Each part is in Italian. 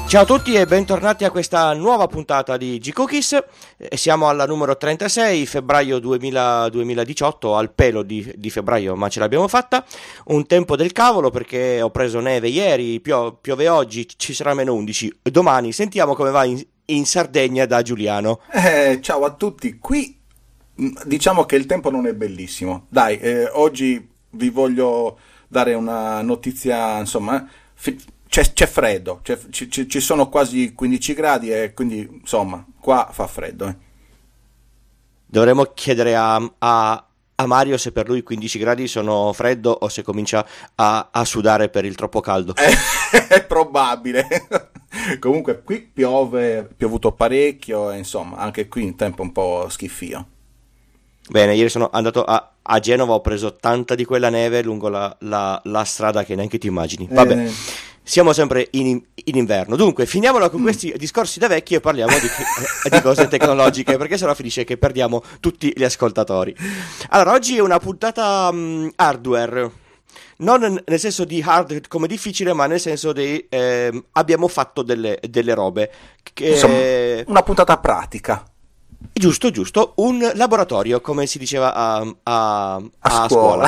Ciao a tutti e bentornati a questa nuova puntata di G-Cookies. Siamo alla numero 36, febbraio 2018, al pelo di febbraio, ma ce l'abbiamo fatta. Un tempo del cavolo perché ho preso neve ieri, piove oggi, ci sarà meno 11 domani. Sentiamo come va in Sardegna da Giuliano. Ciao a tutti, qui diciamo che il tempo non è bellissimo. Dai, oggi vi voglio dare una notizia, insomma, c'è freddo, ci sono quasi 15 gradi e quindi insomma qua fa freddo. Dovremmo chiedere a Mario se per lui 15 gradi sono freddo o se comincia a sudare per il troppo caldo. È probabile. Comunque qui piovuto parecchio e insomma anche qui in tempo un po' schifio. Bene, ieri sono andato a Genova, ho preso tanta di quella neve lungo la strada che neanche ti immagini. Vabbè. Siamo sempre in inverno. Dunque, finiamola con questi discorsi da vecchi e parliamo di cose tecnologiche, perché sennò finisce che perdiamo tutti gli ascoltatori. Allora, oggi è una puntata hardware. Non nel senso di hard come difficile, ma nel senso di abbiamo fatto delle robe. Insomma, una puntata pratica. Giusto. Un laboratorio, come si diceva a scuola.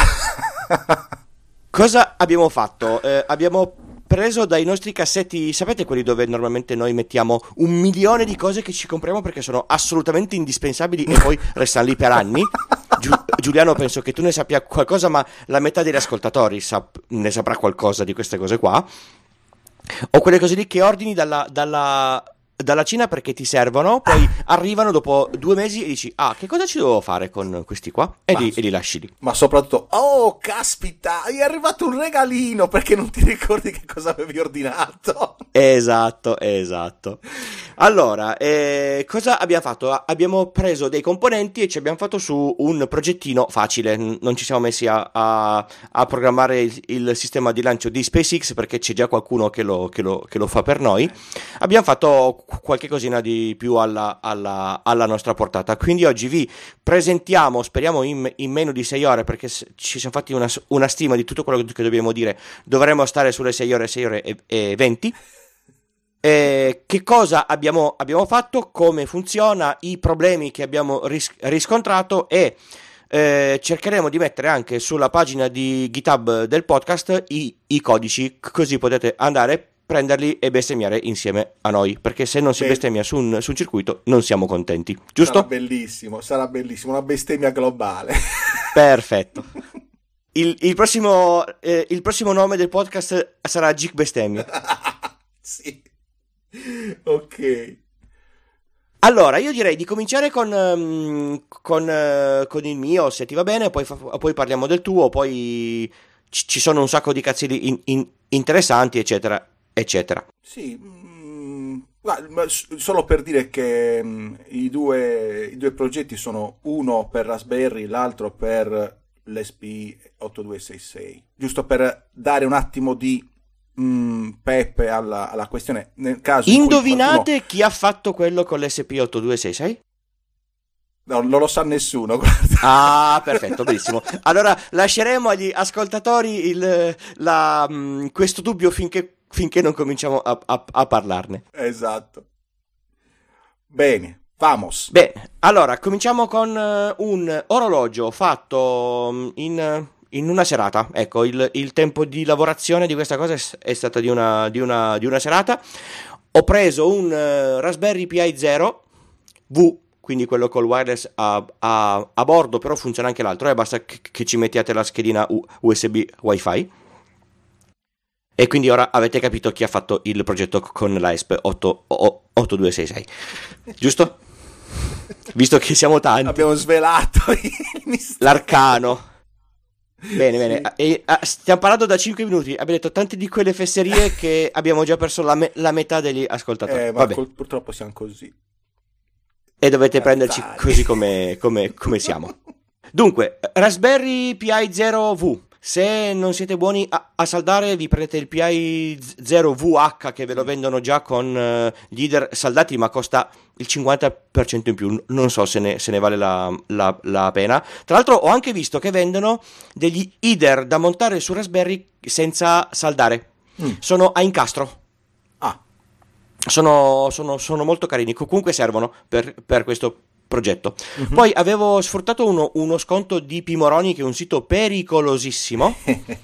Cosa abbiamo fatto? Abbiamo preso dai nostri cassetti, sapete quelli dove normalmente noi mettiamo 1.000.000 di cose che ci compriamo perché sono assolutamente indispensabili e poi restano lì per anni? Giuliano, penso che tu ne sappia qualcosa, ma la metà degli ascoltatori ne saprà qualcosa di queste cose qua. O quelle cose lì che ordini dalla Cina perché ti servono, poi arrivano dopo 2 mesi e dici che cosa ci devo fare con questi qua? E li lasci lì. Ma soprattutto, oh caspita, è arrivato un regalino perché non ti ricordi che cosa avevi ordinato. Esatto. Allora, cosa abbiamo fatto? Abbiamo preso dei componenti e ci abbiamo fatto su un progettino facile. Non ci siamo messi a programmare il sistema di lancio di SpaceX perché c'è già qualcuno che lo fa per noi. Abbiamo fatto qualche cosina di più alla nostra portata. Quindi oggi vi presentiamo, speriamo in meno di 6 ore, perché ci siamo fatti una stima di tutto quello che dobbiamo dire. Dovremmo stare sulle 6 ore e 20. Che cosa abbiamo fatto, come funziona, i problemi che abbiamo riscontrato e cercheremo di mettere anche sulla pagina di GitHub del podcast i codici, così potete andare, prenderli e bestemmiare insieme a noi, perché se non si bestemmia su un circuito non siamo contenti, giusto? Sarà bellissimo, una bestemmia globale. Perfetto. Il prossimo nome del podcast sarà Gig Bestemmia. Sì. Ok. Allora, io direi di cominciare con il mio, se ti va bene, poi parliamo del tuo, poi ci sono un sacco di cazzini interessanti, eccetera. Sì, ma solo per dire che i due progetti sono uno per Raspberry, l'altro per l'SP8266, giusto per dare un attimo di peppe alla questione. Nel caso indovinate chi ha fatto quello con l'SP8266? No, non lo sa nessuno, guarda. Perfetto, benissimo. Allora lasceremo agli ascoltatori questo dubbio finché non cominciamo a parlarne. Esatto. Bene, vamos. Bene, allora cominciamo con un orologio fatto in una serata. Ecco, il tempo di lavorazione di questa cosa è stata di una serata. Ho preso un Raspberry Pi 0 V, quindi quello col wireless a bordo, però funziona anche l'altro, basta che ci mettiate la schedina USB Wi-Fi. E quindi ora avete capito chi ha fatto il progetto con la ESP8266, giusto? Visto che siamo tanti. Abbiamo svelato l'arcano. Bene. Stiamo parlando da 5 minuti. Abbiamo detto tante di quelle fesserie che abbiamo già perso la metà degli ascoltatori. Ma purtroppo siamo così. E dovete prenderci così come siamo. Dunque, Raspberry Pi 0 V. Se non siete buoni a saldare, vi prendete il Pi 0 VH, che ve lo vendono già con gli header saldati, ma costa il 50% in più. Non so se ne vale la pena. Tra l'altro ho anche visto che vendono degli header da montare su Raspberry senza saldare. Sono a incastro. sono molto carini, comunque servono per questo progetto. Poi avevo sfruttato uno sconto di Pimoroni, che è un sito pericolosissimo,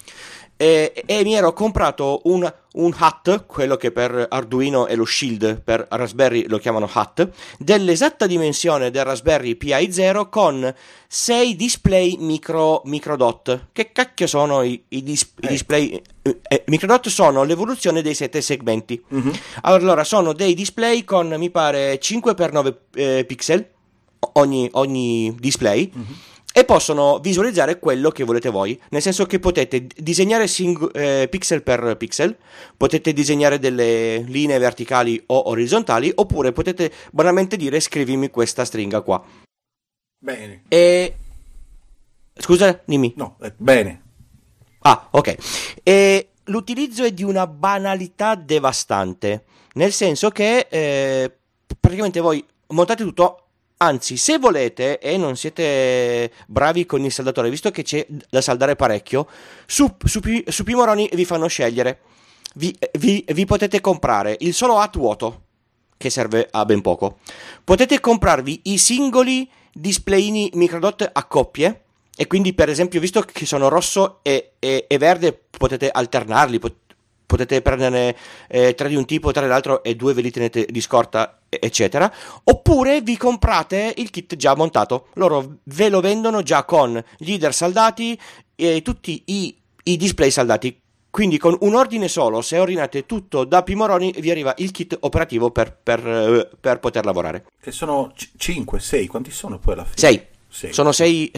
e mi ero comprato un hat, quello che per Arduino è lo Shield, per Raspberry lo chiamano hat, dell'esatta dimensione del Raspberry Pi 0, con 6 display microdot. Che cacchio sono i display microdot? Sono l'evoluzione dei 7 segmenti. Allora, sono dei display con, mi pare, 5x9 pixel ogni display, e possono visualizzare quello che volete voi, nel senso che potete disegnare pixel per pixel, potete disegnare delle linee verticali o orizzontali, oppure potete banalmente dire: scrivimi questa stringa qua. Bene. Scusa, dimmi. No, bene. Ah, ok. E l'utilizzo è di una banalità devastante, nel senso che praticamente voi montate tutto. Anzi, se volete e non siete bravi con il saldatore, visto che c'è da saldare parecchio, su Pimoroni vi fanno scegliere. Vi potete comprare il solo hat vuoto, che serve a ben poco. Potete comprarvi i singoli displayini microdot a coppie, e quindi, per esempio, visto che sono rosso e verde, potete alternarli, potete prenderne 3 di un tipo, 3 dell'altro, e 2 ve li tenete di scorta, eccetera. Oppure vi comprate il kit già montato. Loro ve lo vendono già con gli header saldati e tutti i display saldati. Quindi con un ordine solo, se ordinate tutto da Pimoroni, vi arriva il kit operativo per poter lavorare. Che sono 5, 6, quanti sono poi alla fine? 6. Sono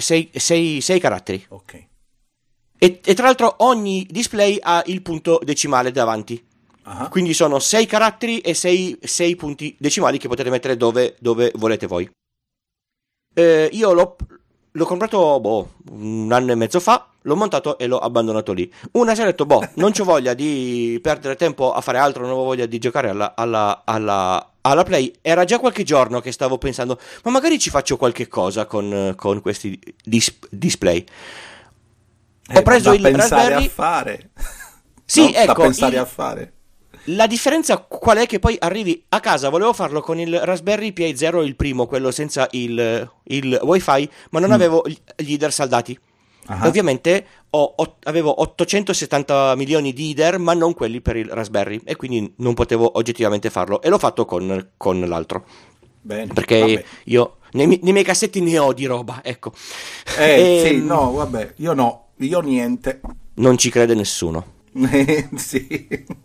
6 caratteri. Ok. E tra l'altro ogni display ha il punto decimale davanti. Quindi sono 6 caratteri e 6 punti decimali che potete mettere dove volete voi. Io l'ho comprato un anno e mezzo fa, l'ho montato e l'ho abbandonato lì. Una sera ho detto: non c'ho voglia di perdere tempo a fare altro, non ho voglia di giocare alla Play. Era già qualche giorno che stavo pensando: ma magari ci faccio qualche cosa con questi display. Ho preso il Raspberry a fare. Sì, no? ecco, da pensare a fare. La differenza qual è? Che poi arrivi a casa, volevo farlo con il Raspberry Pi 0, il primo, quello senza il wifi, ma non avevo gli header saldati. Ovviamente avevo 870 milioni di header, ma non quelli per il Raspberry, e quindi non potevo oggettivamente farlo, e l'ho fatto con l'altro. Bene, perché vabbè. Io nei miei cassetti ne ho di roba, ecco. Sì, no, vabbè, io niente. Non ci crede nessuno. Sì.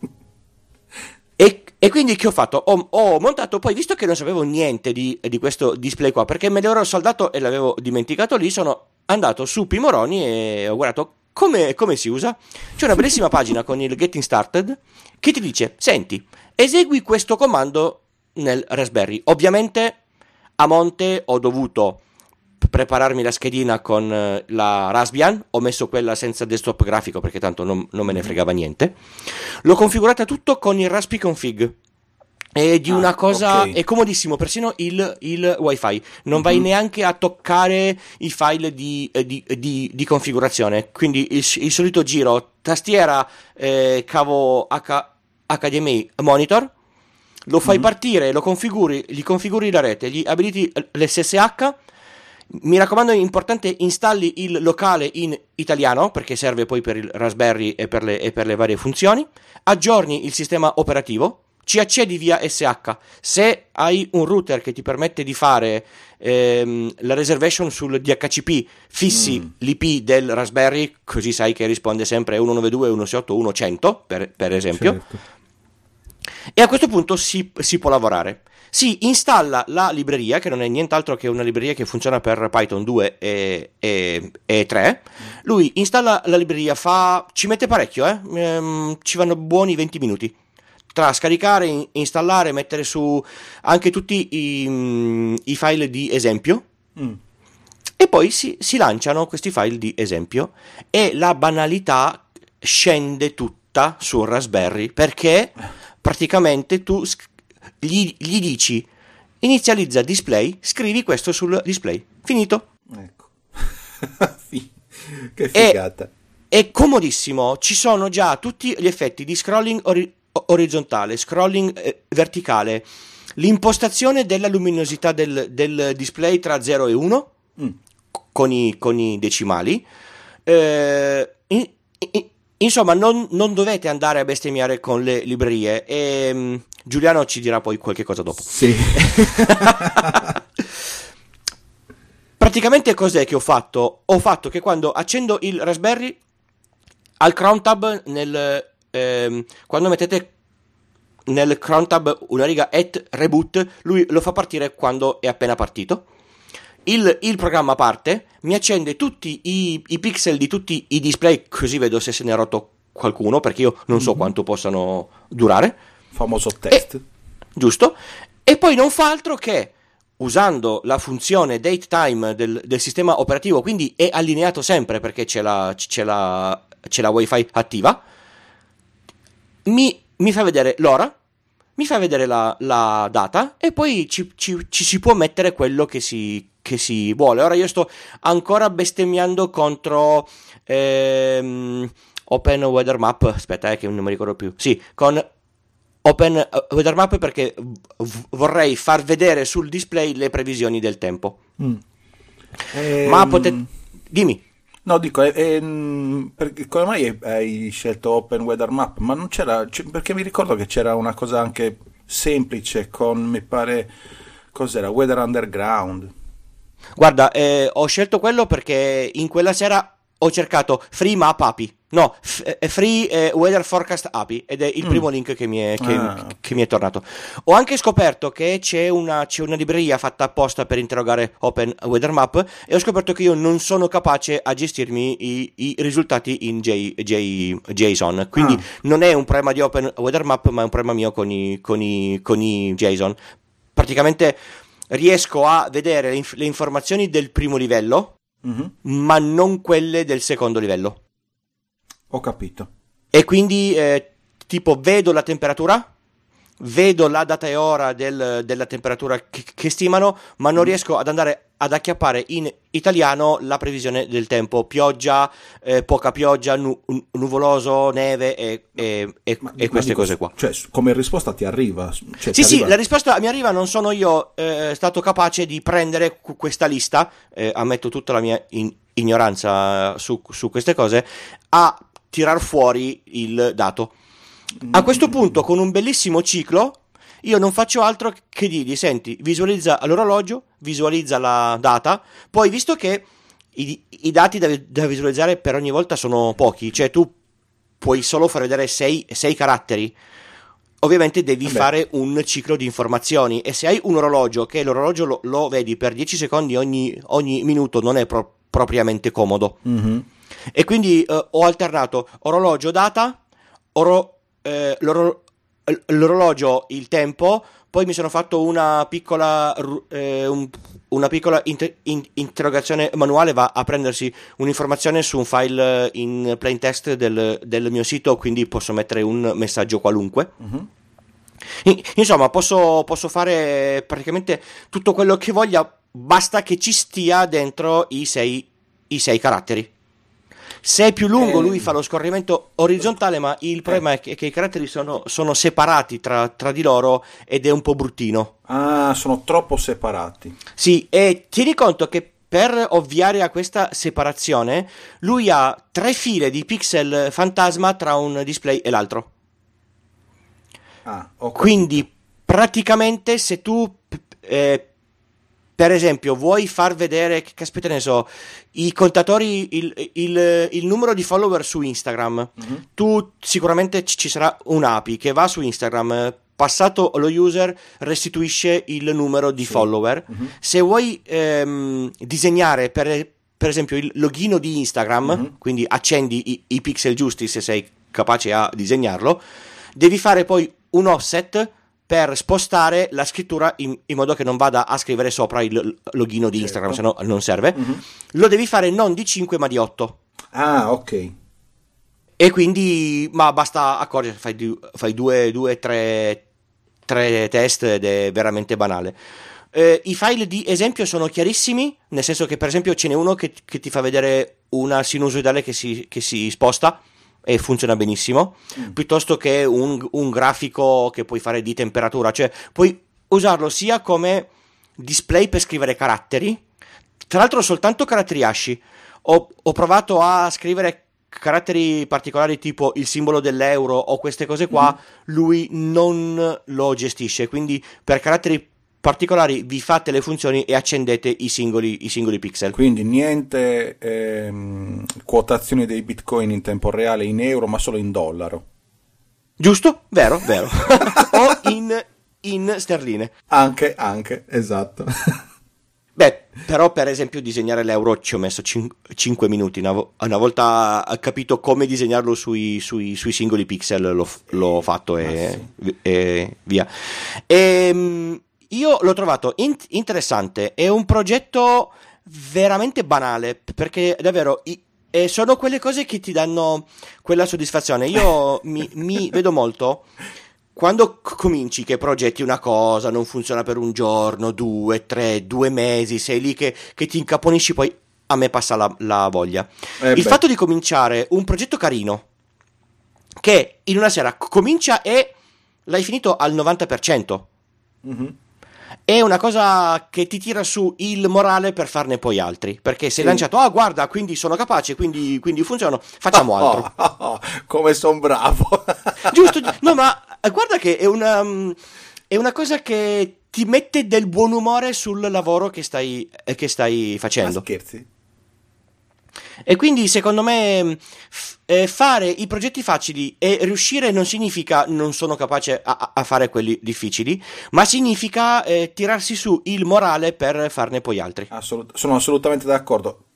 E quindi che ho fatto? Ho montato, poi, visto che non sapevo niente di questo display qua, perché me l'ero saldato e l'avevo dimenticato lì, sono andato su Pimoroni e ho guardato come si usa. C'è una bellissima pagina con il Getting Started che ti dice: senti, esegui questo comando nel Raspberry. Ovviamente a monte ho dovuto prepararmi la schedina con la Raspbian, ho messo quella senza desktop grafico perché tanto non me ne fregava niente. L'ho configurata tutto con il Raspi Config. È di una cosa, okay. È comodissimo, persino il wifi, non vai neanche a toccare i file di configurazione, quindi il solito giro tastiera, cavo HDMI monitor, lo fai partire, lo configuri, gli configuri la rete, gli abiliti l'SSH. Mi raccomando, è importante, installi il locale in italiano, perché serve poi per il Raspberry e per le varie funzioni. Aggiorni il sistema operativo, ci accedi via SH. Se hai un router che ti permette di fare la reservation sul DHCP, fissi l'IP del Raspberry, così sai che risponde sempre 192.168.1.100 per esempio. Certo. E a questo punto si può lavorare. Si installa la libreria, che non è nient'altro che una libreria che funziona per Python 2 e 3. Lui installa la libreria, ci mette parecchio, ci vanno buoni 20 minuti. Tra scaricare, installare, mettere su anche tutti i file di esempio. E poi si lanciano questi file di esempio e la banalità scende tutta sul Raspberry, perché praticamente tu gli dici: inizializza display, scrivi questo sul display, finito. Ecco. Che figata. È comodissimo, ci sono già tutti gli effetti di scrolling orizzontale, scrolling verticale, l'impostazione della luminosità del display tra 0 e 1 con i decimali. Insomma, non dovete andare a bestemmiare con le librerie e Giuliano ci dirà poi qualche cosa dopo. Sì. Praticamente cos'è che ho fatto? Ho fatto che quando accendo il Raspberry, al Chrome Tab, quando mettete nel Chrome Tab una riga @reboot, lui lo fa partire quando è appena partito. Il programma parte, mi accende tutti i pixel di tutti i display, così vedo se se ne è rotto qualcuno, perché io non so quanto possano durare. Famoso test. Giusto. E poi non fa altro che, usando la funzione datetime del sistema operativo, quindi è allineato sempre perché c'è la Wi-Fi attiva, mi fa vedere l'ora, mi fa vedere la data e poi ci si può mettere quello che si vuole. Ora io sto ancora bestemmiando contro Open Weather Map, aspetta che non mi ricordo più, sì, con Open Weather Map, perché vorrei far vedere sul display le previsioni del tempo. Ma dimmi. No, dico, perché, come mai hai scelto Open Weather Map? Ma non c'era, perché mi ricordo che c'era una cosa anche semplice con, mi pare, cos'era, Weather Underground. Guarda, ho scelto quello perché in quella sera ho cercato Free Map API, no, Free Weather Forecast API, ed è il primo link che mi è tornato. Ho anche scoperto che c'è una libreria fatta apposta per interrogare Open Weather Map, e ho scoperto che io non sono capace a gestirmi i risultati in JSON, quindi non è un problema di Open Weather Map, ma è un problema mio con i JSON. Praticamente riesco a vedere le informazioni del primo livello, ma non quelle del secondo livello. Ho capito. E quindi tipo vedo la temperatura, vedo la data e ora della temperatura che stimano, ma non riesco ad andare ad acchiappare in italiano la previsione del tempo: pioggia, poca pioggia, nuvoloso, neve e queste cose qua. Cioè, come risposta ti arriva? Cioè, sì, la risposta mi arriva. Non sono io stato capace di prendere questa lista, ammetto tutta la mia ignoranza su queste cose, a tirar fuori il dato. A questo punto, con un bellissimo ciclo, io non faccio altro che dirgli: senti, visualizza l'orologio, visualizza la data. Poi, visto che i dati da visualizzare per ogni volta sono pochi, cioè tu puoi solo far vedere 6 caratteri, ovviamente devi fare un ciclo di informazioni, e se hai un orologio che l'orologio lo vedi per 10 secondi ogni minuto, non è propriamente comodo. E quindi ho alternato orologio data, l'orologio il tempo. Poi mi sono fatto una piccola interrogazione manuale, va a prendersi un'informazione su un file in plain text del mio sito, quindi posso mettere un messaggio qualunque. Insomma, posso fare praticamente tutto quello che voglia, basta che ci stia dentro i 6 caratteri. Se è più lungo, lui fa lo scorrimento orizzontale, ma il problema è che i caratteri sono separati tra di loro, ed è un po' bruttino. Ah, sono troppo separati. Sì, e tieni conto che per ovviare a questa separazione, lui ha 3 file di pixel fantasma tra un display e l'altro. Quindi praticamente, se tu per esempio vuoi far vedere, che caspita ne so, i contatori, il numero di follower su Instagram, tu sicuramente ci sarà un'API che va su Instagram, passato lo user restituisce il numero di follower. Se vuoi disegnare per esempio il login di Instagram, quindi accendi i pixel giusti se sei capace a disegnarlo, devi fare poi un offset per spostare la scrittura in modo che non vada a scrivere sopra il login di Instagram, se no non serve. Lo devi fare non di 5 ma di 8. Ah, ok. E quindi, ma basta accorgere, fai 3 test ed è veramente banale. I file di esempio sono chiarissimi, nel senso che per esempio ce n'è uno che ti fa vedere una sinusoidale che si sposta, e funziona benissimo, piuttosto che un grafico che puoi fare di temperatura, cioè puoi usarlo sia come display per scrivere caratteri, tra l'altro soltanto caratteri ASCII. Ho provato a scrivere caratteri particolari tipo il simbolo dell'euro o queste cose qua, lui non lo gestisce, quindi per caratteri particolari vi fate le funzioni e accendete i singoli pixel. Quindi niente quotazioni dei bitcoin in tempo reale in euro, ma solo in dollaro. Giusto? Vero. O in sterline. Anche, esatto. Beh, però per esempio disegnare l'euro ci ho messo 5 minuti, una volta capito come disegnarlo sui singoli pixel l'ho fatto e via. Io l'ho trovato interessante, è un progetto veramente banale, perché davvero sono quelle cose che ti danno quella soddisfazione. Io mi vedo molto quando cominci che progetti una cosa, non funziona per un giorno, 2, 3, 2 mesi, sei lì che ti incaponisci, poi a me passa la voglia. Il fatto di cominciare un progetto carino, che in una sera comincia e l'hai finito al 90%, è una cosa che ti tira su il morale per farne poi altri, perché sei lanciato, guarda, quindi sono capace, quindi funzionano, facciamo altro. Come son bravo. Giusto, no, ma guarda che è una cosa che ti mette del buon umore sul lavoro che stai facendo. Ma scherzi? E quindi secondo me fare i progetti facili e riuscire non significa non sono capace a fare quelli difficili, ma significa tirarsi su il morale per farne poi altri. Sono assolutamente d'accordo.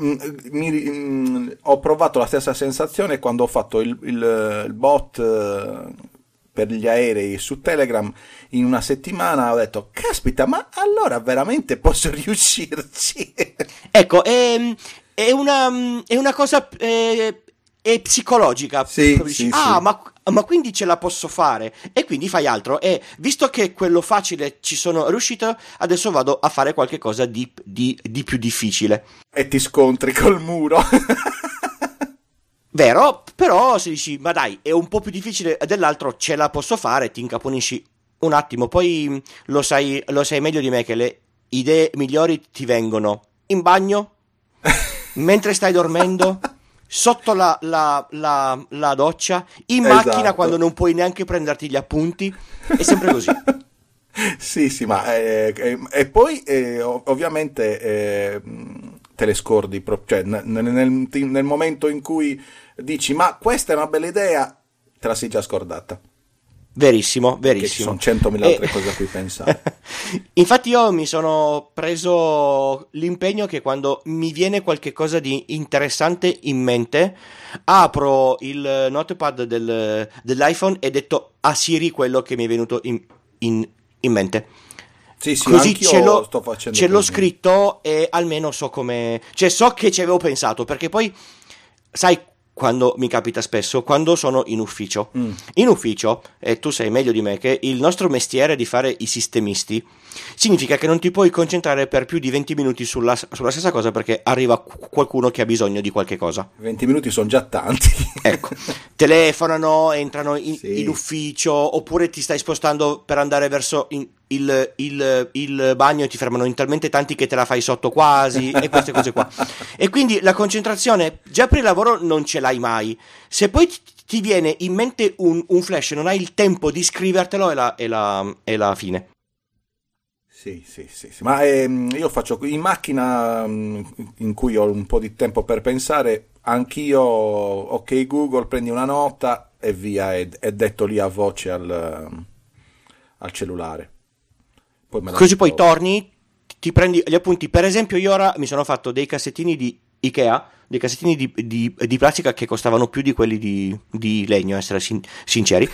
Ho provato la stessa sensazione quando ho fatto il bot per gli aerei su Telegram. In una settimana ho detto, caspita, ma allora veramente posso riuscirci? Ecco, è una cosa è psicologica. Sì. Ma quindi ce la posso fare, e quindi fai altro, e visto che quello facile ci sono riuscito, adesso vado a fare qualche cosa di più difficile. E ti scontri col muro. Vero, però se dici, ma dai, è un po' più difficile dell'altro, ce la posso fare, ti incaponisci un attimo, poi lo sai meglio di me che le idee migliori ti vengono in bagno, mentre stai dormendo, sotto la doccia, in macchina quando non puoi neanche prenderti gli appunti, è sempre così. Sì, ma e poi ovviamente te le scordi, cioè nel momento in cui dici ma questa è una bella idea, te la sei già scordata. Verissimo. Che ci sono 100.000 altre cose a cui pensare. Infatti io mi sono preso l'impegno che quando mi viene qualche cosa di interessante in mente, apro il notepad dell'iPhone e detto a Siri quello che mi è venuto in mente. Sì, così sto facendo ce l'ho scritto e almeno so come, cioè so che ci avevo pensato, perché poi sai quando mi capita spesso, quando sono in ufficio, e tu sai meglio di me che il nostro mestiere di fare i sistemisti significa che non ti puoi concentrare per più di 20 minuti sulla stessa cosa, perché arriva qualcuno che ha bisogno di qualche cosa. 20 minuti sono già tanti. Ecco, telefonano, entrano in ufficio, oppure ti stai spostando per andare verso il bagno e ti fermano in talmente tanti che te la fai sotto quasi, e queste cose qua. E quindi la concentrazione già per il lavoro non ce l'hai mai. Se poi ti viene in mente un flash, non hai il tempo di scrivertelo, è la fine. Sì. Ma io faccio in macchina in cui ho un po' di tempo per pensare, anch'io, ok Google, prendi una nota e via, è detto lì a voce al cellulare. Così poi torni, ti prendi gli appunti. Per esempio io ora mi sono fatto dei cassettini di Ikea, dei cassettini di plastica che costavano più di quelli di legno, essere sinceri,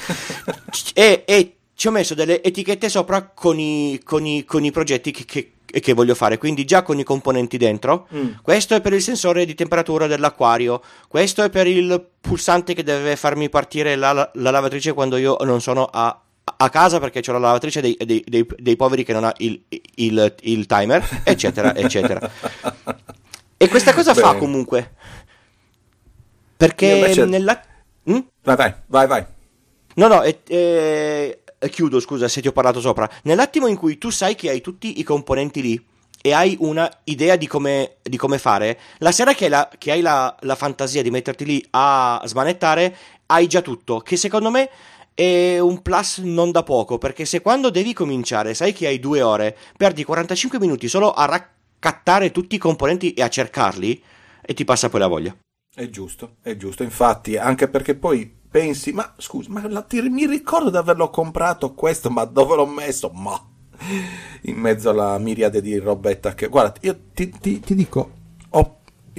e ci ho messo delle etichette sopra con i progetti che voglio fare, quindi già con i componenti dentro. Questo è per il sensore di temperatura dell'acquario, questo è per il pulsante che deve farmi partire la lavatrice quando io non sono a casa, perché c'ho la lavatrice dei poveri che non ha il timer, eccetera eccetera. E questa cosa fa comunque, perché invece... Vai. No, chiudo, scusa se ti ho parlato sopra. Nell'attimo in cui tu sai che hai tutti i componenti lì e hai una idea di come fare, la sera che hai la fantasia di metterti lì a smanettare, hai già tutto, che secondo me è un plus non da poco, perché se quando devi cominciare sai che hai 2 ore, perdi 45 minuti solo a raccattare tutti i componenti e a cercarli e ti passa poi la voglia. È giusto, infatti, anche perché poi pensi, ma scusa, mi ricordo di averlo comprato questo, ma dove l'ho messo? Ma in mezzo alla miriade di robetta che... Guarda, io ti dico, ho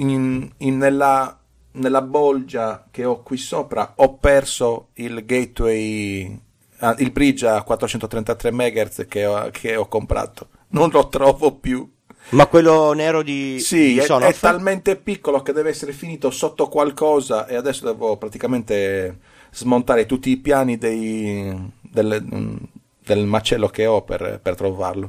nella bolgia che ho qui sopra, ho perso il gateway, il bridge a 433 MHz che ho comprato. Non lo trovo più. Ma quello nero di Sì, Sonoff? è talmente piccolo che deve essere finito sotto qualcosa e adesso devo praticamente smontare tutti i piani del macello che ho per trovarlo.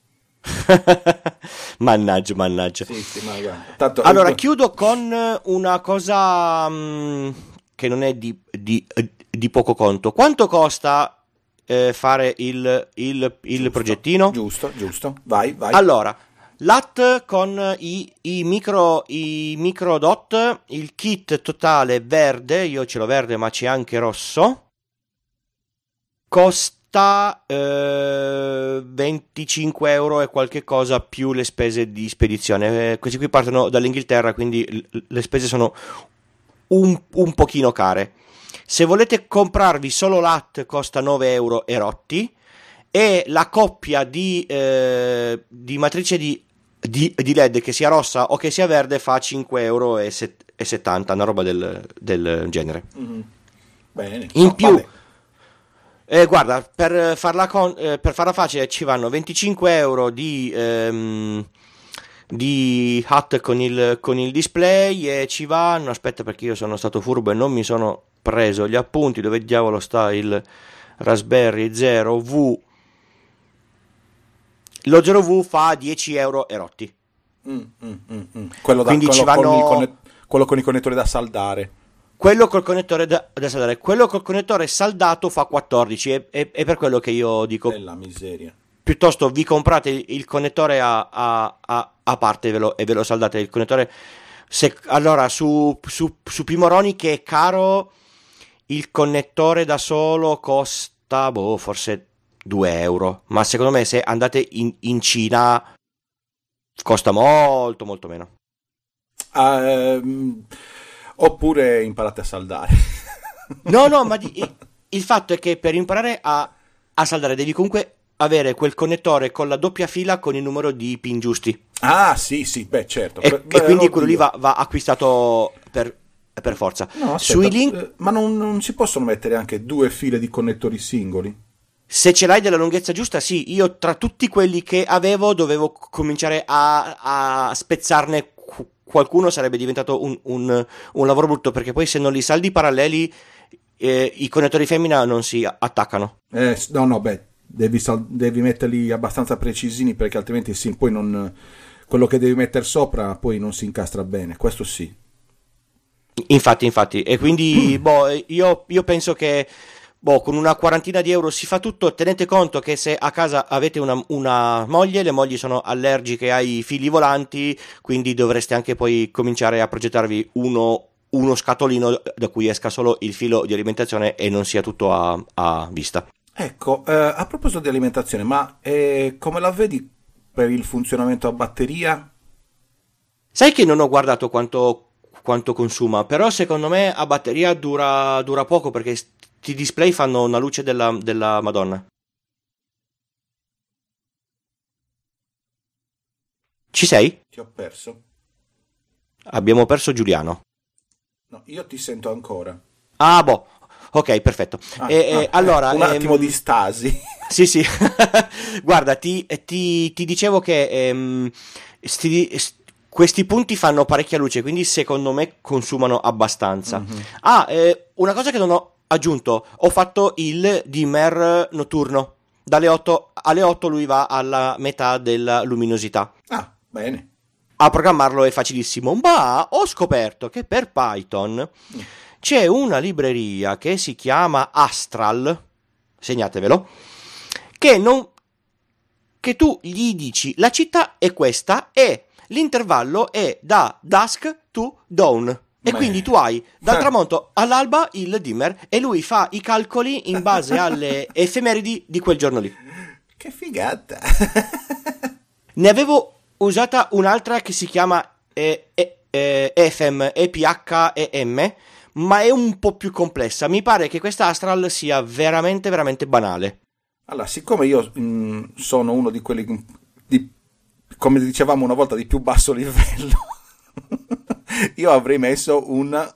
Mannaggia. Sì, ma guarda. Tanto, Allora, chiudo con una cosa che non è di poco conto. Quanto costa fare il progettino? Giusto. Vai. Allora, LAT con i micro dot, il kit totale verde, io ce l'ho verde ma c'è anche rosso, costa 25 euro e qualche cosa più le spese di spedizione. Questi qui partono dall'Inghilterra, quindi le spese sono un pochino care. Se volete comprarvi solo LAT costa 9 euro e rotti, e la coppia di matrice di LED, che sia rossa o che sia verde, fa 5,70 euro, una roba del genere. Bene. In più, guarda, per farla facile ci vanno 25 euro di HUT con il display, e ci vanno, aspetta perché io sono stato furbo e non mi sono preso gli appunti, dove diavolo sta il Raspberry 0V. Lo 0V fa 10 euro e rotti. Quindi ci vanno... quello con i connettori da saldare. Quello col connettore da saldare. Quello col connettore saldato fa 14. È per quello che io dico... È la miseria. Piuttosto vi comprate il connettore a parte e ve lo saldate il connettore. Allora, su Pimoroni, che è caro, il connettore da solo costa, forse 2 euro, ma secondo me se andate in Cina costa molto molto meno. Oppure imparate a saldare. No, ma il fatto è che per imparare a saldare devi comunque avere quel connettore con la doppia fila con il numero di pin giusti. Ah, sì, beh, certo. E quindi quello lì va acquistato per forza. No, aspetta, sui link... ma non si possono mettere anche 2 file di connettori singoli? Se ce l'hai della lunghezza giusta, sì. Io tra tutti quelli che avevo dovevo cominciare a spezzarne qualcuno, sarebbe diventato un lavoro brutto, perché poi se non li saldi paralleli i connettori femmina non si attaccano. No, beh, devi metterli abbastanza precisini, perché altrimenti sì, poi quello che devi mettere sopra poi non si incastra bene, questo sì. Infatti, e quindi io penso che con una quarantina di euro si fa tutto. Tenete conto che se a casa avete una moglie, le mogli sono allergiche ai fili volanti, quindi dovreste anche poi cominciare a progettarvi uno scatolino da cui esca solo il filo di alimentazione e non sia tutto a vista. Ecco, a proposito di alimentazione, ma come la vedi per il funzionamento a batteria? Sai che non ho guardato quanto consuma, però secondo me a batteria dura poco, perché i display fanno una luce della Madonna. Ci sei? Ti ho perso. Abbiamo perso Giuliano. No, io ti sento ancora. Ok, perfetto. Allora, un attimo di stasi. Sì. Guarda, ti dicevo che questi punti fanno parecchia luce, quindi secondo me consumano abbastanza. Una cosa che non ho aggiunto, ho fatto il dimmer notturno. Dalle 8 alle 8 lui va alla metà della luminosità. Ah, bene. A programmarlo è facilissimo, ma ho scoperto che per Python c'è una libreria che si chiama Astral, segnatevelo, che tu gli dici la città è questa e l'intervallo è da dusk to dawn. E quindi tu hai dal tramonto all'alba il dimmer e lui fa i calcoli in base alle effemeridi di quel giorno lì. Che figata! Ne avevo usata un'altra che si chiama EFM, EPHEM, ma è un po' più complessa. Mi pare che questa Astral sia veramente, veramente banale. Allora, siccome io sono uno di quelli, come dicevamo una volta, di più basso livello, io avrei messo una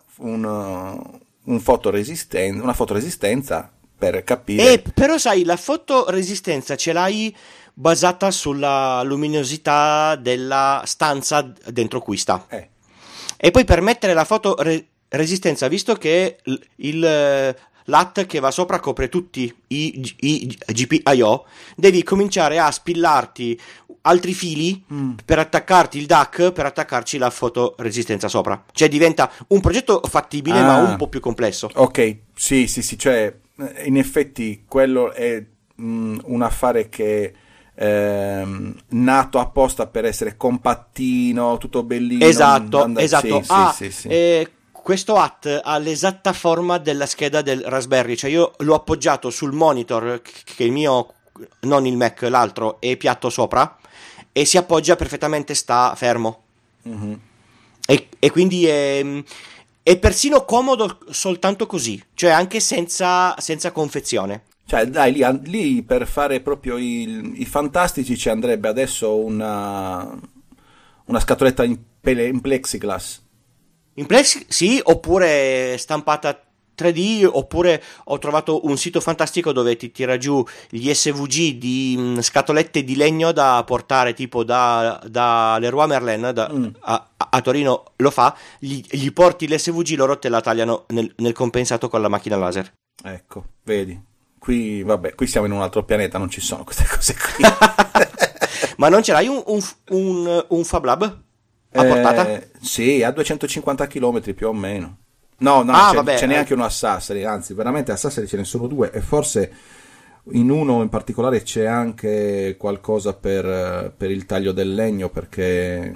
fotoresistenza per capire. Però sai, la fotoresistenza ce l'hai basata sulla luminosità della stanza dentro cui sta. E poi per mettere la fotoresistenza, visto che il LAT che va sopra copre tutti i GPIO, devi cominciare a spillarti altri fili per attaccarti il DAC, per attaccarci la fotoresistenza sopra. Cioè diventa un progetto fattibile ma un po' più complesso. Ok, sì, cioè in effetti quello è un affare che nato apposta per essere compattino, tutto bellino. Esatto. Sì. Questo HAT ha l'esatta forma della scheda del Raspberry, cioè io l'ho appoggiato sul monitor, che il mio, non il Mac, l'altro, è piatto sopra, e si appoggia perfettamente, sta fermo. Mm-hmm. E quindi è persino comodo soltanto così, cioè anche senza confezione. Cioè dai, lì per fare proprio i fantastici ci andrebbe adesso una scatoletta in plexiglass. In Plex sì, oppure stampata 3D, oppure ho trovato un sito fantastico dove ti tira giù gli SVG di scatolette di legno da portare tipo da Leroy Merlin a Torino lo fa, gli porti l'SVG, loro te la tagliano nel compensato con la macchina laser. Ecco, vedi, qui siamo in un altro pianeta, non ci sono queste cose qui. Ma non ce l'hai un Fab Lab? A portata? Sì, a 250 km più o meno. No, c'è neanche uno a Sassari, anzi, veramente a Sassari ce ne sono due e forse in uno in particolare c'è anche qualcosa per il taglio del legno, perché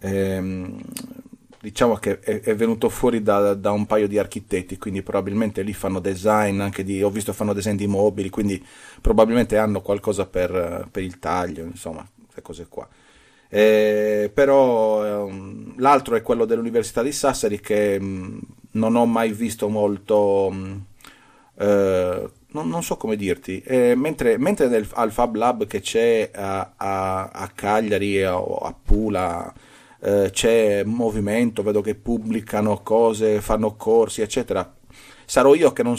diciamo che è venuto fuori da un paio di architetti, quindi probabilmente lì fanno design, ho visto fanno design di mobili, quindi probabilmente hanno qualcosa per il taglio, insomma, queste cose qua. Però l'altro è quello dell'Università di Sassari, che non ho mai visto molto, non so come dirti, mentre al Fab Lab che c'è a Cagliari o a Pula c'è movimento, vedo che pubblicano cose, fanno corsi eccetera. Sarò io che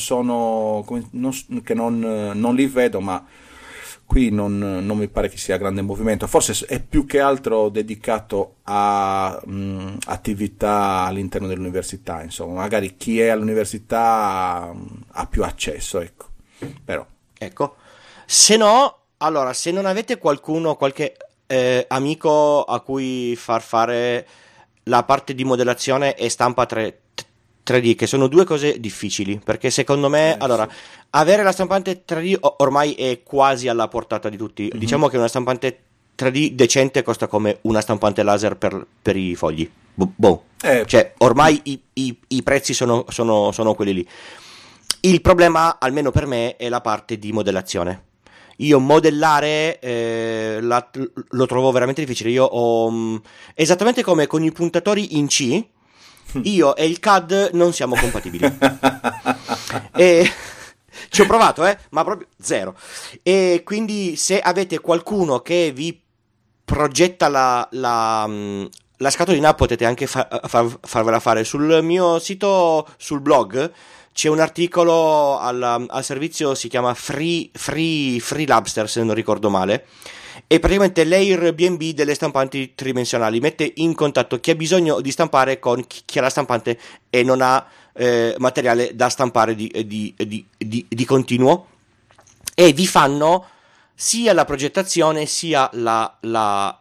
non li vedo, ma qui non mi pare che sia grande movimento, forse è più che altro dedicato a attività all'interno dell'università, insomma, magari chi è all'università ha più accesso, ecco. Però. Ecco, se no, allora, se non avete qualche amico a cui far fare la parte di modellazione e stampa 3D, che sono due cose difficili, perché secondo me, allora, sì, avere la stampante 3D ormai è quasi alla portata di tutti. Mm-hmm. Diciamo che una stampante 3D decente costa come una stampante laser per i fogli. Cioè, ormai i prezzi sono quelli lì. Il problema, almeno per me, è la parte di modellazione. Io modellare lo trovo veramente difficile. Io ho esattamente come con i puntatori in C, io e il CAD non siamo compatibili. E ci ho provato, ma proprio zero. E quindi se avete qualcuno che vi progetta la scatolina, potete anche farvela fare. Sul mio sito, sul blog, c'è un articolo al servizio, si chiama Free Labster, se non ricordo male. E praticamente l'Airbnb delle stampanti tridimensionali mette in contatto chi ha bisogno di stampare con chi ha la stampante e non ha materiale da stampare di continuo, e vi fanno sia la progettazione sia la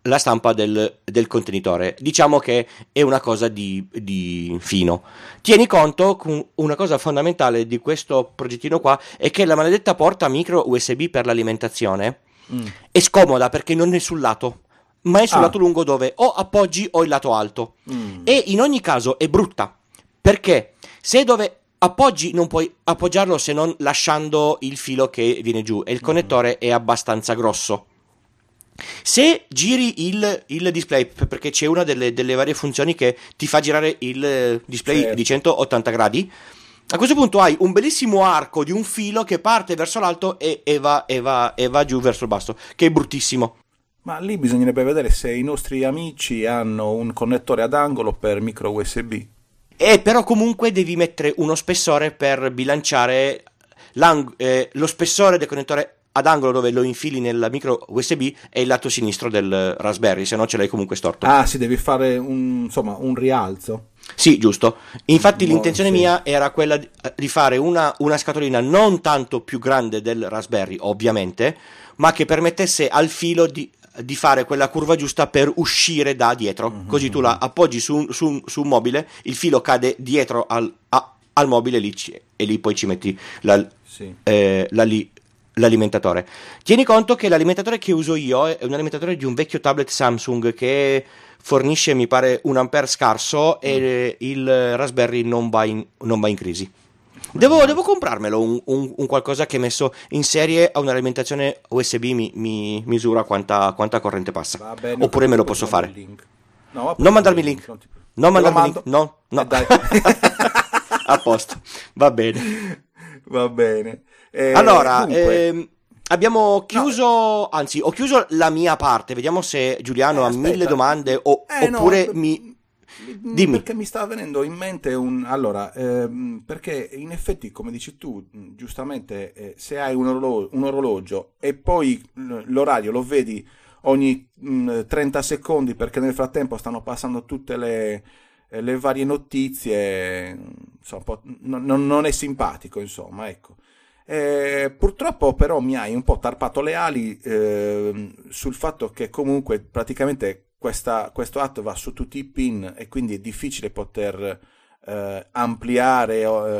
la stampa del contenitore. Diciamo che è una cosa di fino. Tieni conto che una cosa fondamentale di questo progettino qua è che la maledetta porta micro USB per l'alimentazione è scomoda perché non è sul lato, ma è sul lato lungo dove o appoggi o il lato alto. E in ogni caso è brutta, perché se dove appoggi non puoi appoggiarlo se non lasciando il filo che viene giù, e il connettore è abbastanza grosso. Se giri il display, perché c'è una delle varie funzioni che ti fa girare il display di 180 gradi, a questo punto hai un bellissimo arco di un filo che parte verso l'alto e va giù verso il basso, che è bruttissimo. Ma lì bisognerebbe vedere se i nostri amici hanno un connettore ad angolo per micro USB. Però comunque devi mettere uno spessore per bilanciare lo spessore del connettore ad angolo dove lo infili nella micro USB è il lato sinistro del Raspberry, se no ce l'hai comunque storto. Ah, sì, devi fare un rialzo. Sì, giusto. Infatti l'intenzione mia era quella di fare una scatolina non tanto più grande del Raspberry, ovviamente, ma che permettesse al filo di fare quella curva giusta per uscire da dietro. Così tu la appoggi su un mobile, il filo cade dietro al mobile e lì poi ci metti l'alimentatore. Tieni conto che l'alimentatore che uso io è un alimentatore di un vecchio tablet Samsung che fornisce, mi pare, un ampere scarso e il Raspberry non va in crisi. Devo comprarmelo un qualcosa che messo in serie a un'alimentazione USB mi misura quanta corrente passa. Va bene, oppure me lo posso fare. No, non mandarmi il link. Non mandarmi il link. No. Dai. A posto. Va bene. Va bene. Allora, abbiamo chiuso, anzi, ho chiuso la mia parte. Vediamo se Giuliano ha mille domande oppure dimmi. Perché mi sta venendo in mente perché in effetti, come dici tu, giustamente, se hai un orologio e poi l'orario lo vedi ogni 30 secondi perché nel frattempo stanno passando tutte le varie notizie, insomma, non è simpatico, insomma, ecco. Purtroppo però mi hai un po' tarpato le ali sul fatto che comunque praticamente questo app va su tutti i pin e quindi è difficile poter ampliare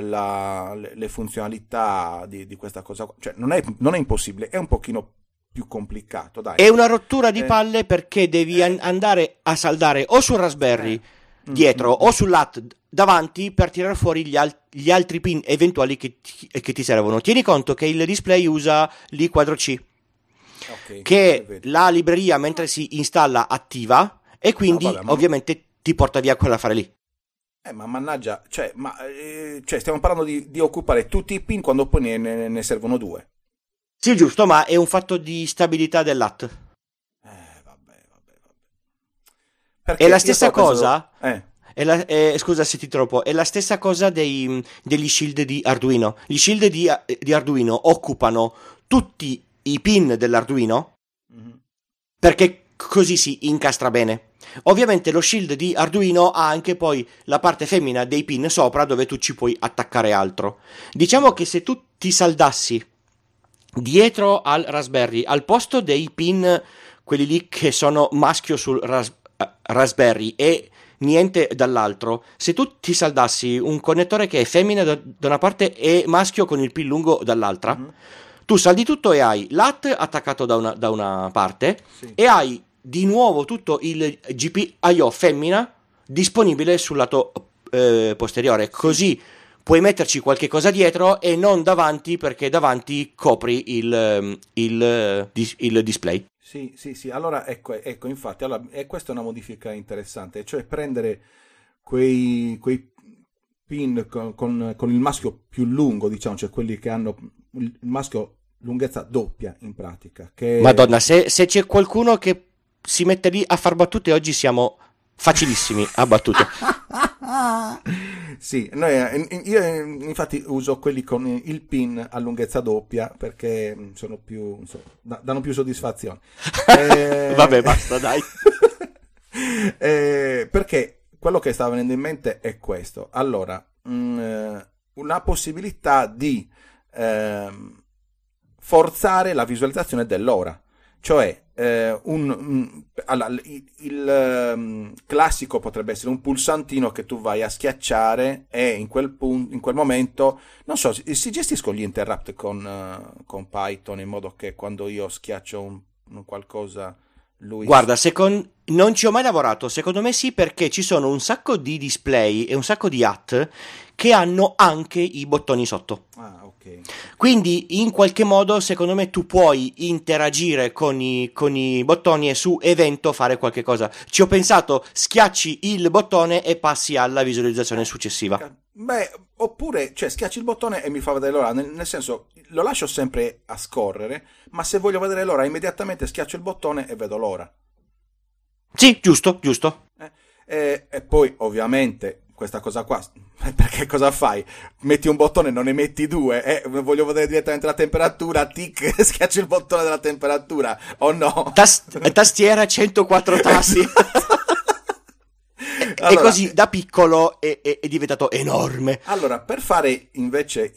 le funzionalità di questa cosa. Cioè non è impossibile, è un pochino più complicato, dai. È una rottura di palle perché devi andare a saldare o sul Raspberry dietro o sul LAT davanti per tirare fuori gli altri pin eventuali che ti servono. Tieni conto che il display usa l'I4C, che è la libreria mentre si installa attiva e quindi ovviamente ti porta via quell'affare lì. Ma mannaggia, cioè stiamo parlando di occupare tutti i pin quando poi ne servono 2. Sì, giusto, ma è un fatto di stabilità del LAT. Vabbè. Perché è la stessa cosa. Scusa se ti troppo. È la stessa cosa degli shield di Arduino. Gli shield di Arduino occupano tutti i pin dell'Arduino perché così si incastra bene. Ovviamente lo shield di Arduino ha anche poi la parte femmina dei pin sopra dove tu ci puoi attaccare altro. Diciamo che se tu ti saldassi dietro al Raspberry al posto dei pin, quelli lì che sono maschio sul Raspberry e niente dall'altro, se tu ti saldassi un connettore che è femmina da una parte e maschio con il pin lungo dall'altra, tu saldi tutto e hai l'AT attaccato da una parte e hai di nuovo tutto il GPIO femmina disponibile sul lato posteriore, così puoi metterci qualche cosa dietro e non davanti, perché davanti copri il display. Sì, allora ecco, infatti, e questa è una modifica interessante, cioè prendere quei pin con il maschio più lungo, diciamo, cioè quelli che hanno il maschio lunghezza doppia in pratica. Madonna, se c'è qualcuno che si mette lì a far battute, oggi siamo facilissimi a battute. Sì, io infatti uso quelli con il pin a lunghezza doppia perché sono più, insomma, danno più soddisfazione. Vabbè, basta, dai. Perché quello che stava venendo in mente è questo. Allora, una possibilità di forzare la visualizzazione dell'ora. Cioè, allora, il classico potrebbe essere un pulsantino che tu vai a schiacciare e in quel momento, non so, si gestiscono gli interrupt con Python in modo che quando io schiaccio un qualcosa, lui... Guarda, non ci ho mai lavorato, secondo me sì, perché ci sono un sacco di display e un sacco di HUD che hanno anche i bottoni sotto. Ah, ok. Quindi in qualche modo secondo me tu puoi interagire con i bottoni e su evento fare qualche cosa. Ci ho pensato, schiacci il bottone e passi alla visualizzazione successiva. Beh, oppure, cioè, schiacci il bottone e mi fa vedere l'ora, nel senso, lo lascio sempre a scorrere, ma se voglio vedere l'ora immediatamente schiaccio il bottone e vedo l'ora. Sì, giusto, giusto. E poi, ovviamente, questa cosa qua, perché cosa fai? Metti un bottone, non ne metti due, voglio vedere direttamente la temperatura, tic, schiaccio il bottone della temperatura, o no? Tastiera 104 tasti. Allora, e così da piccolo è diventato enorme. Allora, per fare invece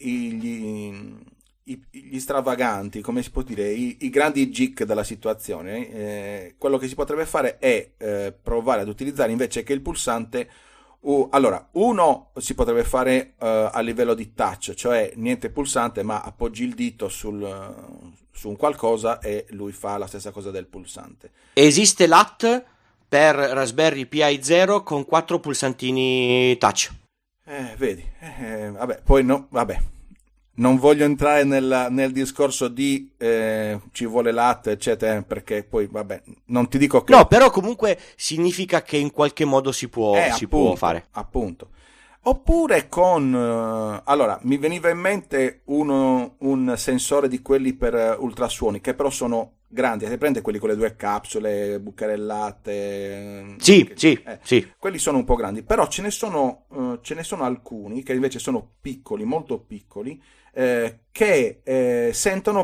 gli stravaganti, come si può dire, i grandi geek della situazione, quello che si potrebbe fare è provare ad utilizzare invece che il pulsante. Allora, uno si potrebbe fare a livello di touch, cioè niente pulsante, ma appoggi il dito su un qualcosa e lui fa la stessa cosa del pulsante. Esiste l'AT per Raspberry Pi 0 con 4 pulsantini touch. Vedi, vabbè, poi no, vabbè. Non voglio entrare nel discorso di ci vuole l'AT, eccetera, perché poi, vabbè, non ti dico che... No, però comunque significa che in qualche modo si può fare. Appunto. Oppure allora, mi veniva in mente un sensore di quelli per ultrasuoni, che però sono grandi, si prende quelli con le due capsule, bucherellate. Sì, sì. Quelli sono un po' grandi, però ce ne sono alcuni che invece sono piccoli, molto piccoli, che sentono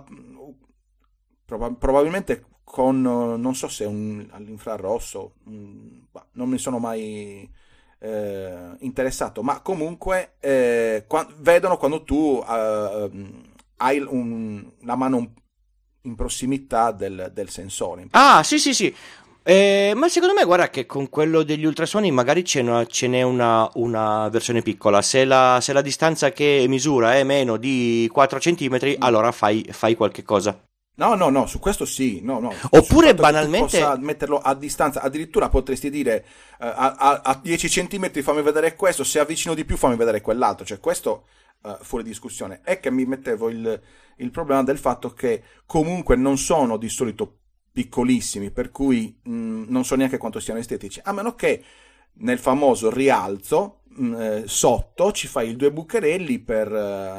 probabilmente con, non so se all'infrarosso, non mi sono mai interessato, ma comunque vedono quando tu hai la mano in prossimità del sensore. Ah, sì. Ma secondo me, guarda che con quello degli ultrasuoni magari ce n'è una versione piccola. Se la distanza che misura è meno di 4 centimetri, allora fai qualche cosa. No, su questo sì, no. Oppure banalmente... possa metterlo a distanza, addirittura potresti dire a 10 centimetri fammi vedere questo, se avvicino di più fammi vedere quell'altro, cioè questo fuori discussione. È che mi mettevo il problema del fatto che comunque non sono di solito piccolissimi, per cui non so neanche quanto siano estetici, a meno che nel famoso rialzo sotto ci fai i due bucherelli per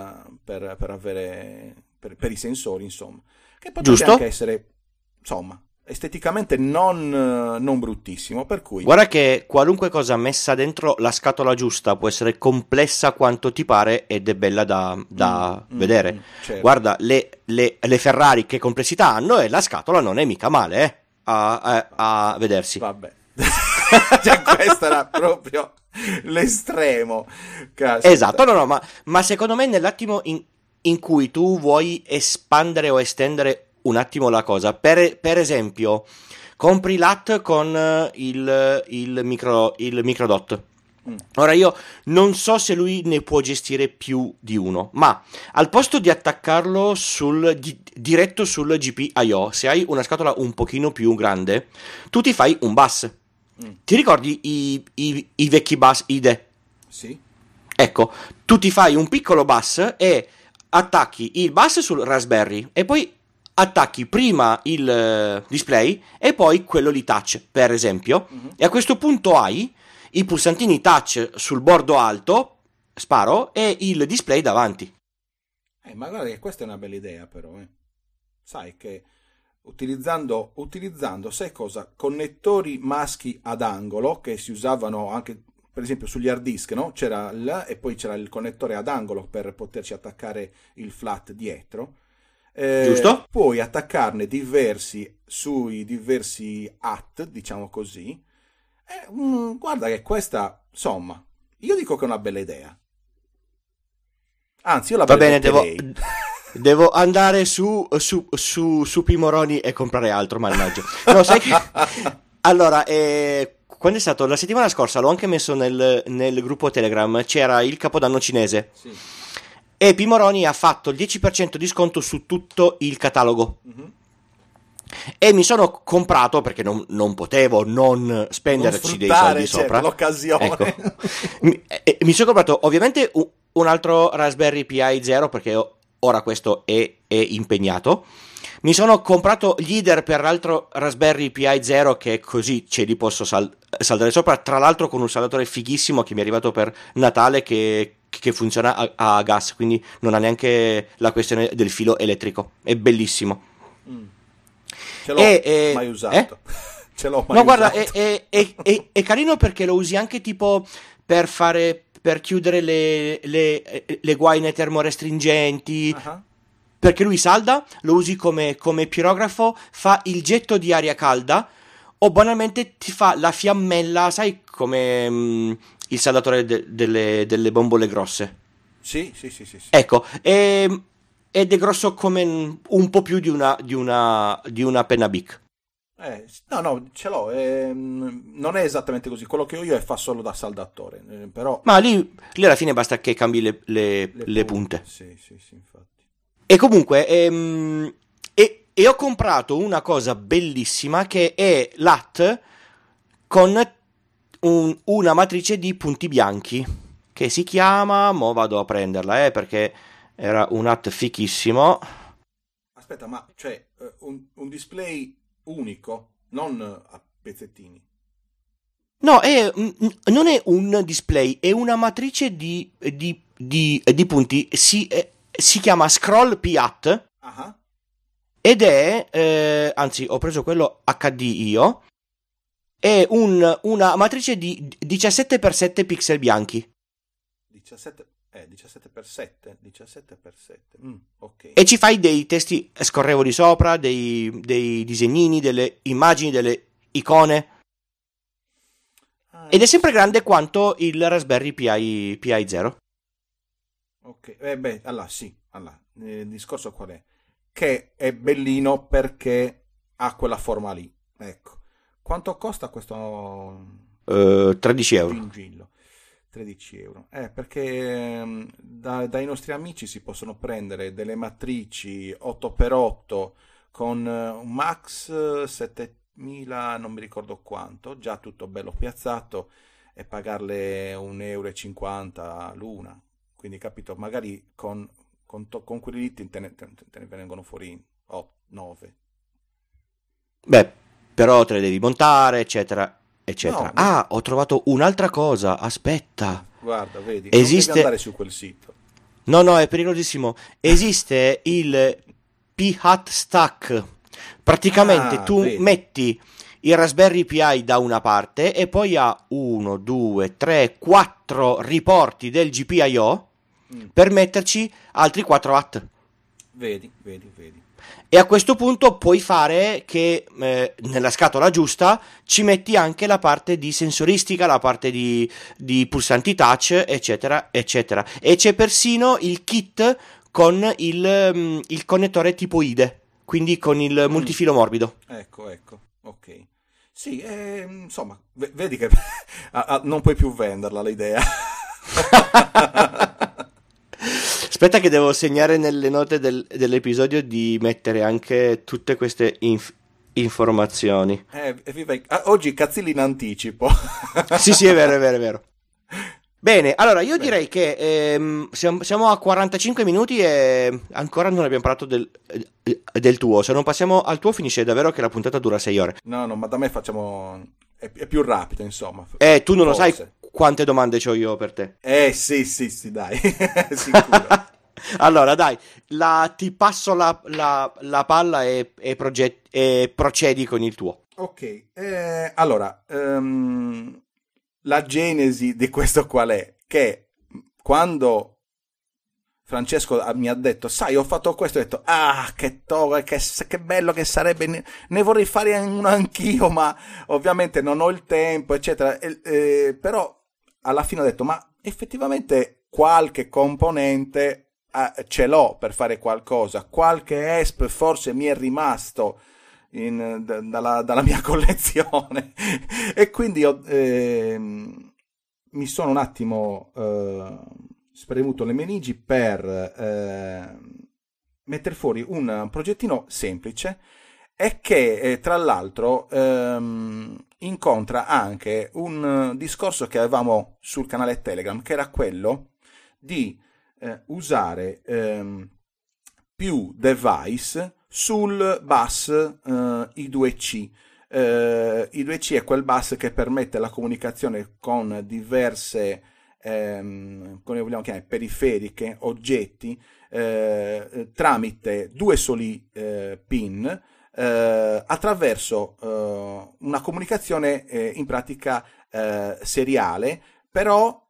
avere per i sensori, insomma, che potrebbe Giusto? anche essere, insomma, esteticamente non bruttissimo, per cui... Guarda che qualunque cosa messa dentro la scatola giusta può essere complessa quanto ti pare ed è bella da vedere. Certo. Guarda, le Ferrari che complessità hanno e la scatola non è mica male a vedersi. Vabbè. Cioè, questo era proprio l'estremo. Caspita. Esatto, no, ma secondo me nell'attimo in cui tu vuoi espandere o estendere un attimo la cosa, per esempio compri l'AT con il microdot. Ora io non so se lui ne può gestire più di uno, ma al posto di attaccarlo diretto sul GPIO, se hai una scatola un pochino più grande, tu ti fai un bus. Ti ricordi i vecchi bus IDE? Sì. Ecco, tu ti fai un piccolo bus e attacchi il bus sul Raspberry e poi attacchi prima il display e poi quello lì touch, per esempio, e a questo punto hai i pulsantini touch sul bordo alto, sparo, e il display davanti. Ma guarda che questa è una bella idea, però. Sai che utilizzando, sai cosa? Connettori maschi ad angolo che si usavano anche, per esempio, sugli hard disk, no? C'era e poi c'era il connettore ad angolo per poterci attaccare il flat dietro. Giusto? Puoi attaccarne diversi sui diversi AT, diciamo così. Guarda che questa, insomma, io dico che è una bella idea. Anzi, io la Va bene, Devo andare su Pimoroni e comprare altro, mannaggia. No, sai che... Allora, quando è stato? La settimana scorsa, l'ho anche messo nel gruppo Telegram, c'era il Capodanno cinese. Sì. E Pimoroni ha fatto il 10% di sconto su tutto il catalogo. Mhm. E mi sono comprato, perché non potevo non spenderci dei soldi sopra. L'occasione. Ecco. Mi sono comprato ovviamente un altro Raspberry Pi 0, perché ora questo è impegnato. Mi sono comprato gli header per l'altro Raspberry Pi 0, che così ce li posso saldare sopra, tra l'altro con un saldatore fighissimo che mi è arrivato per Natale, che funziona a gas, quindi non ha neanche la questione del filo elettrico. È bellissimo. Ce l'ho mai usato. Ce l'ho mai No, guarda, usato. è carino perché lo usi anche tipo per chiudere le guaine termorestringenti. Ah, Perché lui salda, lo usi come pirografo, fa il getto di aria calda o banalmente ti fa la fiammella, sai, come il saldatore delle bombole grosse. sì, sì, sì, sì, sì. Ecco, ed è grosso come un po' più di una penna Bic. No, ce l'ho. Non è esattamente così. Quello che ho io fa solo da saldatore. Però Ma lì alla fine basta che cambi le punte. Sì, sì, sì, infatti. E comunque, e ho comprato una cosa bellissima che è l'AT con una matrice di punti bianchi che si chiama, mo vado a prenderla, perché era un AT fichissimo. Aspetta, ma cioè un display unico, non a pezzettini. No, non è un display, è una matrice di punti. Si chiama Scroll PAT Ah, ed è, anzi, ho preso quello HD io. È una matrice di 17x7 pixel bianchi 17 per 7, 17 per 7. Ok. e ci fai dei testi scorrevoli sopra, dei disegnini, delle immagini, delle icone. Ed è sempre grande quanto il Raspberry Pi 0. Ok, allora sì, allora, il discorso qual è? Che è bellino perché ha quella forma lì. Ecco. Quanto costa questo 13 euro. gingillo? 13 euro. Perché dai nostri amici si possono prendere delle matrici 8x8 con un max 7000, non mi ricordo quanto, già tutto bello piazzato, e pagarle 1,50 € l'una. Quindi, capito, magari con quelli lì te ne vengono fuori 9. Beh, però te le devi montare, eccetera, eccetera. No, Ah, ho trovato un'altra cosa. Aspetta. guarda, vedi, non devi Esiste... andare su quel sito. No, è pericolosissimo. Esiste il P-Hat Stack. Praticamente tu Vedi. metti il Raspberry Pi da una parte e poi ha 1, 2, 3, 4 riporti del GPIO per metterci altri 4 watt. Vedi. E a questo punto puoi fare che nella scatola giusta ci metti anche la parte di sensoristica, la parte di pulsanti touch, eccetera, eccetera. E c'è persino il kit con il connettore tipo IDE, quindi con il multifilo morbido. Ecco, ok. Sì, insomma, vedi che non puoi più venderla l'idea. Aspetta che devo segnare nelle note dell'episodio di mettere anche tutte queste informazioni. Oggi cazzilli in anticipo. Sì, è vero. Bene, allora io direi che siamo a 45 minuti e ancora non abbiamo parlato del tuo. Se non passiamo al tuo finisce davvero che la puntata dura 6 ore. No, ma da me facciamo... È più rapido, insomma. Tu non Forse. lo sai quante domande c'ho io per te. Sì, dai. Sicuro. Allora, dai, ti passo la palla e procedi con il tuo. Ok, allora, la genesi di questo qual è? Che quando Francesco mi ha detto, sai, ho fatto questo, ho detto, che bello che sarebbe, ne vorrei fare uno anch'io, ma ovviamente non ho il tempo, eccetera. Però alla fine ho detto, ma effettivamente qualche componente ce l'ho per fare qualcosa, qualche ESP forse mi è rimasto dalla mia collezione e quindi mi sono un attimo spremuto le meningi per mettere fuori un progettino semplice e che tra l'altro incontra anche un discorso che avevamo sul canale Telegram, che era quello di usare più device sul bus I2C. I2C è quel bus che permette la comunicazione con diverse come vogliamo chiamare, periferiche, oggetti tramite due soli pin attraverso una comunicazione in pratica seriale, però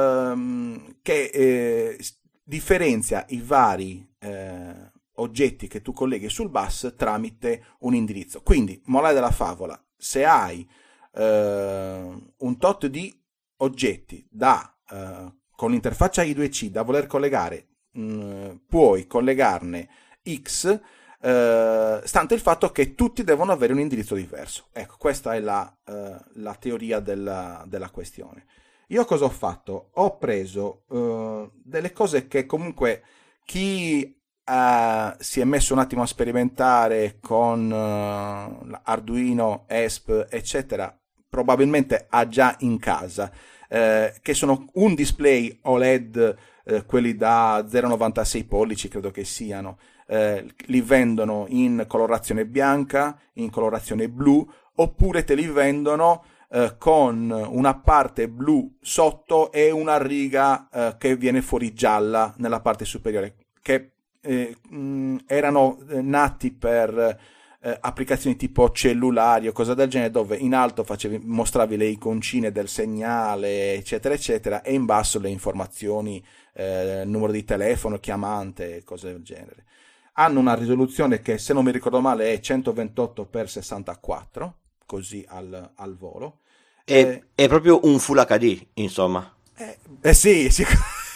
che differenzia i vari oggetti che tu colleghi sul bus tramite un indirizzo. Quindi, morale della favola, se hai un tot di oggetti con l'interfaccia I2C da voler collegare, puoi collegarne X, stante il fatto che tutti devono avere un indirizzo diverso. Ecco, questa è la teoria della questione. Io cosa ho fatto? Ho preso delle cose che comunque chi si è messo un attimo a sperimentare con Arduino, ESP, eccetera, probabilmente ha già in casa, che sono un display OLED, quelli da 0,96 pollici credo che siano, li vendono in colorazione bianca, in colorazione blu, oppure te li vendono con una parte blu sotto e una riga che viene fuori gialla nella parte superiore, che erano nati per applicazioni tipo cellulari o cosa del genere, dove in alto mostravi le iconcine del segnale eccetera eccetera, e in basso le informazioni, numero di telefono, chiamante, cose del genere. Hanno una risoluzione che, se non mi ricordo male, è 128x64, così al volo. È proprio un Full HD, insomma. Sì. ci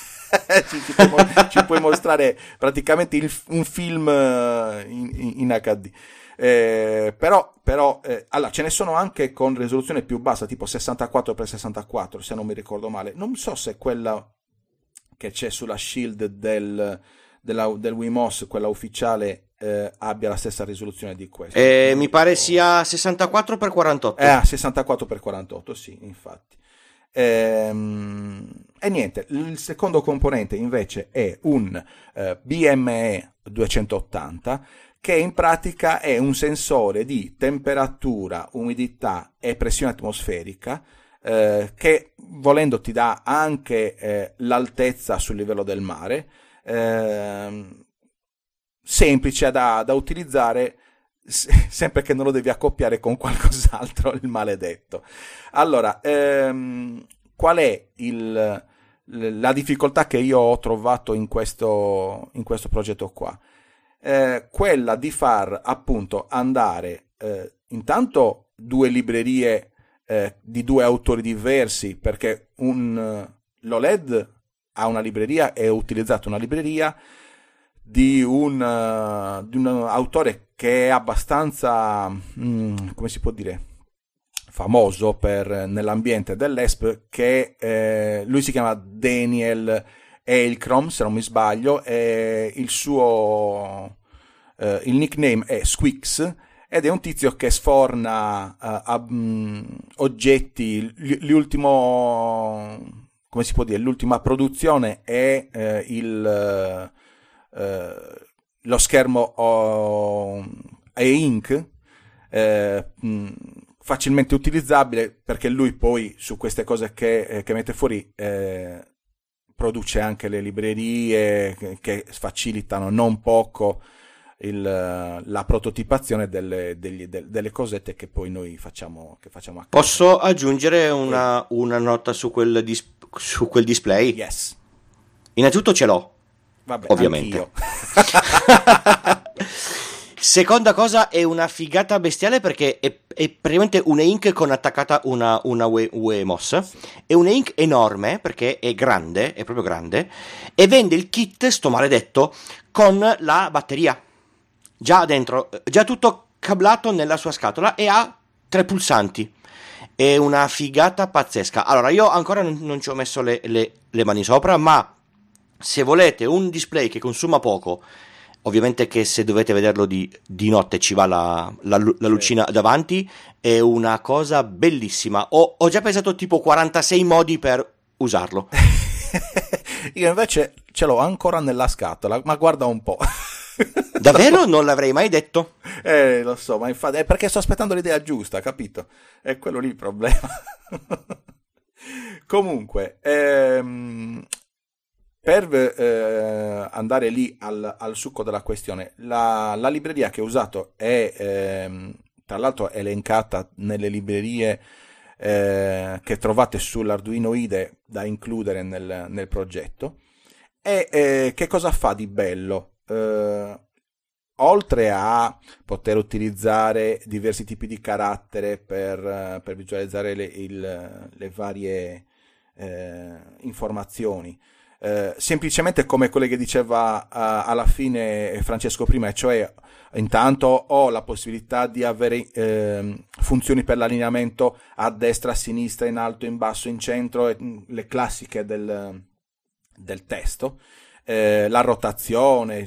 puoi mostrare praticamente un film in HD. Però allora, ce ne sono anche con risoluzione più bassa, tipo 64x64, se non mi ricordo male. Non so se quella che c'è sulla Shield del Wemos, quella ufficiale, abbia la stessa risoluzione di questa. Mi pare sia 64x48. 64x48, sì, infatti. E niente, il secondo componente invece è un BME 280, che in pratica è un sensore di temperatura, umidità e pressione atmosferica, che volendo ti dà anche l'altezza sul livello del mare, semplice da utilizzare, sempre che non lo devi accoppiare con qualcos'altro, il maledetto. Allora, qual è la difficoltà che io ho trovato in questo progetto qua? Quella di far appunto andare intanto due librerie di due autori diversi, perché l'OLED ha una libreria, è utilizzata una libreria di un autore che è abbastanza, come si può dire, famoso nell'ambiente dell'ESP, che lui si chiama Daniel Eilkrom, se non mi sbaglio, e il nickname è Squix, ed è un tizio che sforna oggetti. Come si può dire, l'ultima produzione è lo schermo e-ink, facilmente utilizzabile, perché lui poi su queste cose che mette fuori produce anche le librerie che facilitano non poco la prototipazione delle cosette che poi noi facciamo a casa. Posso aggiungere una nota su quel display? Yes. Innanzitutto ce l'ho. Vabbè, ovviamente. Seconda cosa, è una figata bestiale perché è praticamente un ink con attaccata una WeMOS. Sì. È un ink enorme perché è grande, è proprio grande, e vende il kit, sto maledetto, con la batteria. Già dentro, già tutto cablato nella sua scatola e ha 3 pulsanti. È una figata pazzesca. Allora, io ancora non ci ho messo le mani sopra, ma se volete un display che consuma poco, ovviamente che se dovete vederlo di notte ci va la lucina davanti, è una cosa bellissima. Ho già pensato tipo 46 modi per usarlo. Io invece ce l'ho ancora nella scatola, ma guarda un po'. Davvero non l'avrei mai detto. Lo so, ma infatti è perché sto aspettando l'idea giusta, capito? È quello lì il problema. Comunque, per andare lì al succo della questione, la libreria che ho usato è, tra l'altro, elencata nelle librerie che trovate sull'Arduino IDE da includere nel progetto. E che cosa fa di bello? Oltre a poter utilizzare diversi tipi di carattere per visualizzare le varie informazioni, semplicemente come quelle che diceva alla fine Francesco prima, cioè intanto ho la possibilità di avere funzioni per l'allineamento a destra, a sinistra, in alto, in basso, in centro, le classiche del testo, la rotazione,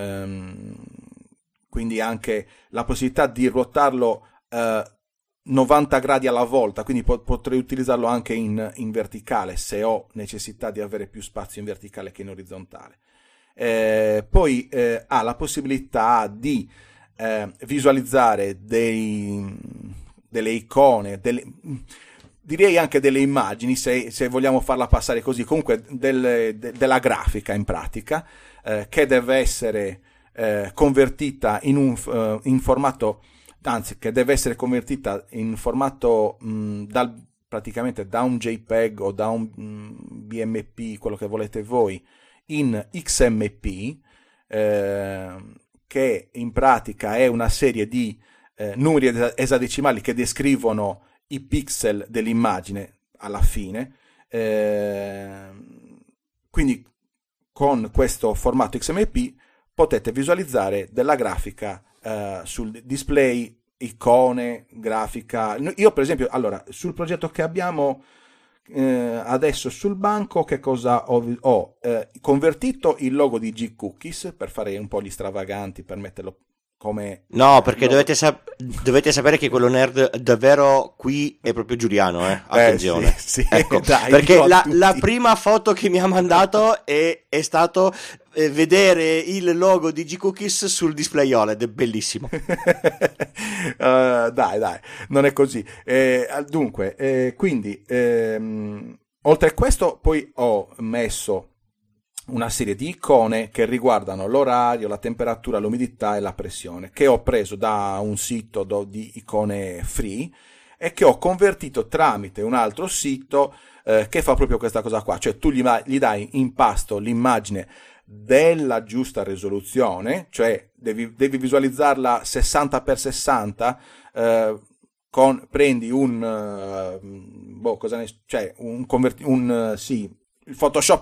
quindi anche la possibilità di ruotarlo 90 gradi alla volta, quindi potrei utilizzarlo anche in verticale se ho necessità di avere più spazio in verticale che in orizzontale. Poi ha la possibilità di visualizzare delle icone, direi anche delle immagini, se vogliamo farla passare così, comunque della grafica in pratica, che deve essere convertita in formato, anzi che deve essere convertita in formato praticamente da un JPEG o da un BMP, quello che volete voi, in XMP, che in pratica è una serie di numeri esadecimali che descrivono i pixel dell'immagine alla fine. Quindi con questo formato XMP potete visualizzare della grafica sul display, icone, grafica. Io per esempio, allora, sul progetto che abbiamo adesso sul banco, che cosa ho convertito il logo di G-Cookies per fare un po' gli stravaganti, per metterlo come no, perché dovete sapere che quello nerd davvero qui è proprio Giuliano, attenzione. Sì, ecco, dai, perché la prima foto che mi ha mandato è stato vedere il logo di G-Cookies sul display OLED, è bellissimo. Dai, non è così. Dunque, quindi oltre a questo poi ho messo una serie di icone che riguardano l'orario, la temperatura, l'umidità e la pressione, che ho preso da un sito di icone free e che ho convertito tramite un altro sito che fa proprio questa cosa qua, cioè tu gli dai in pasto l'immagine della giusta risoluzione, cioè devi visualizzarla 60x60, prendi il Photoshop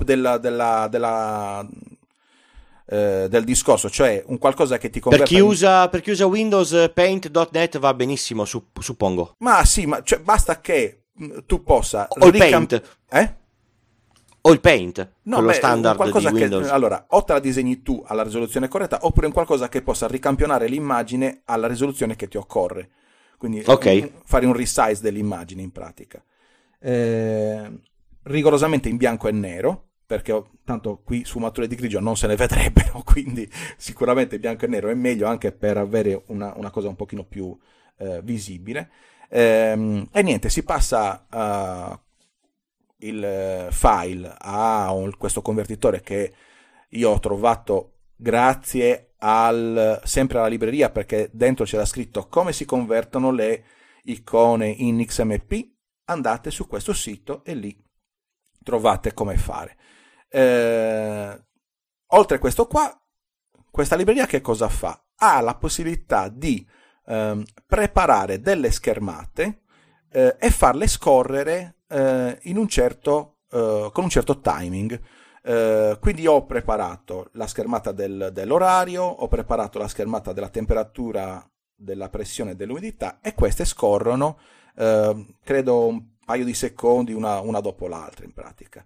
del discorso, cioè un qualcosa che ti converte. Per chi usa Windows, Paint.net va benissimo, suppongo. Ma sì, cioè, basta che tu possa o il Paint. O il Paint, quello standard di Windows. Allora, o te la disegni tu alla risoluzione corretta, oppure un qualcosa che possa ricampionare l'immagine alla risoluzione che ti occorre. Quindi fare un resize dell'immagine in pratica. Rigorosamente in bianco e nero, perché tanto qui sfumature di grigio non se ne vedrebbero, quindi sicuramente bianco e nero è meglio anche per avere una cosa un pochino più visibile. E niente, si passa il file a questo convertitore che io ho trovato grazie sempre alla libreria, perché dentro c'era scritto come si convertono le icone in XMP. Andate su questo sito e lì trovate come fare. Oltre a questo qua, questa libreria che cosa fa? ha la possibilità di preparare delle schermate e farle scorrere con un certo timing. Quindi ho preparato la schermata dell'orario, ho preparato la schermata della temperatura, della pressione e dell'umidità, e queste scorrono credo un paio di secondi una dopo l'altra in pratica.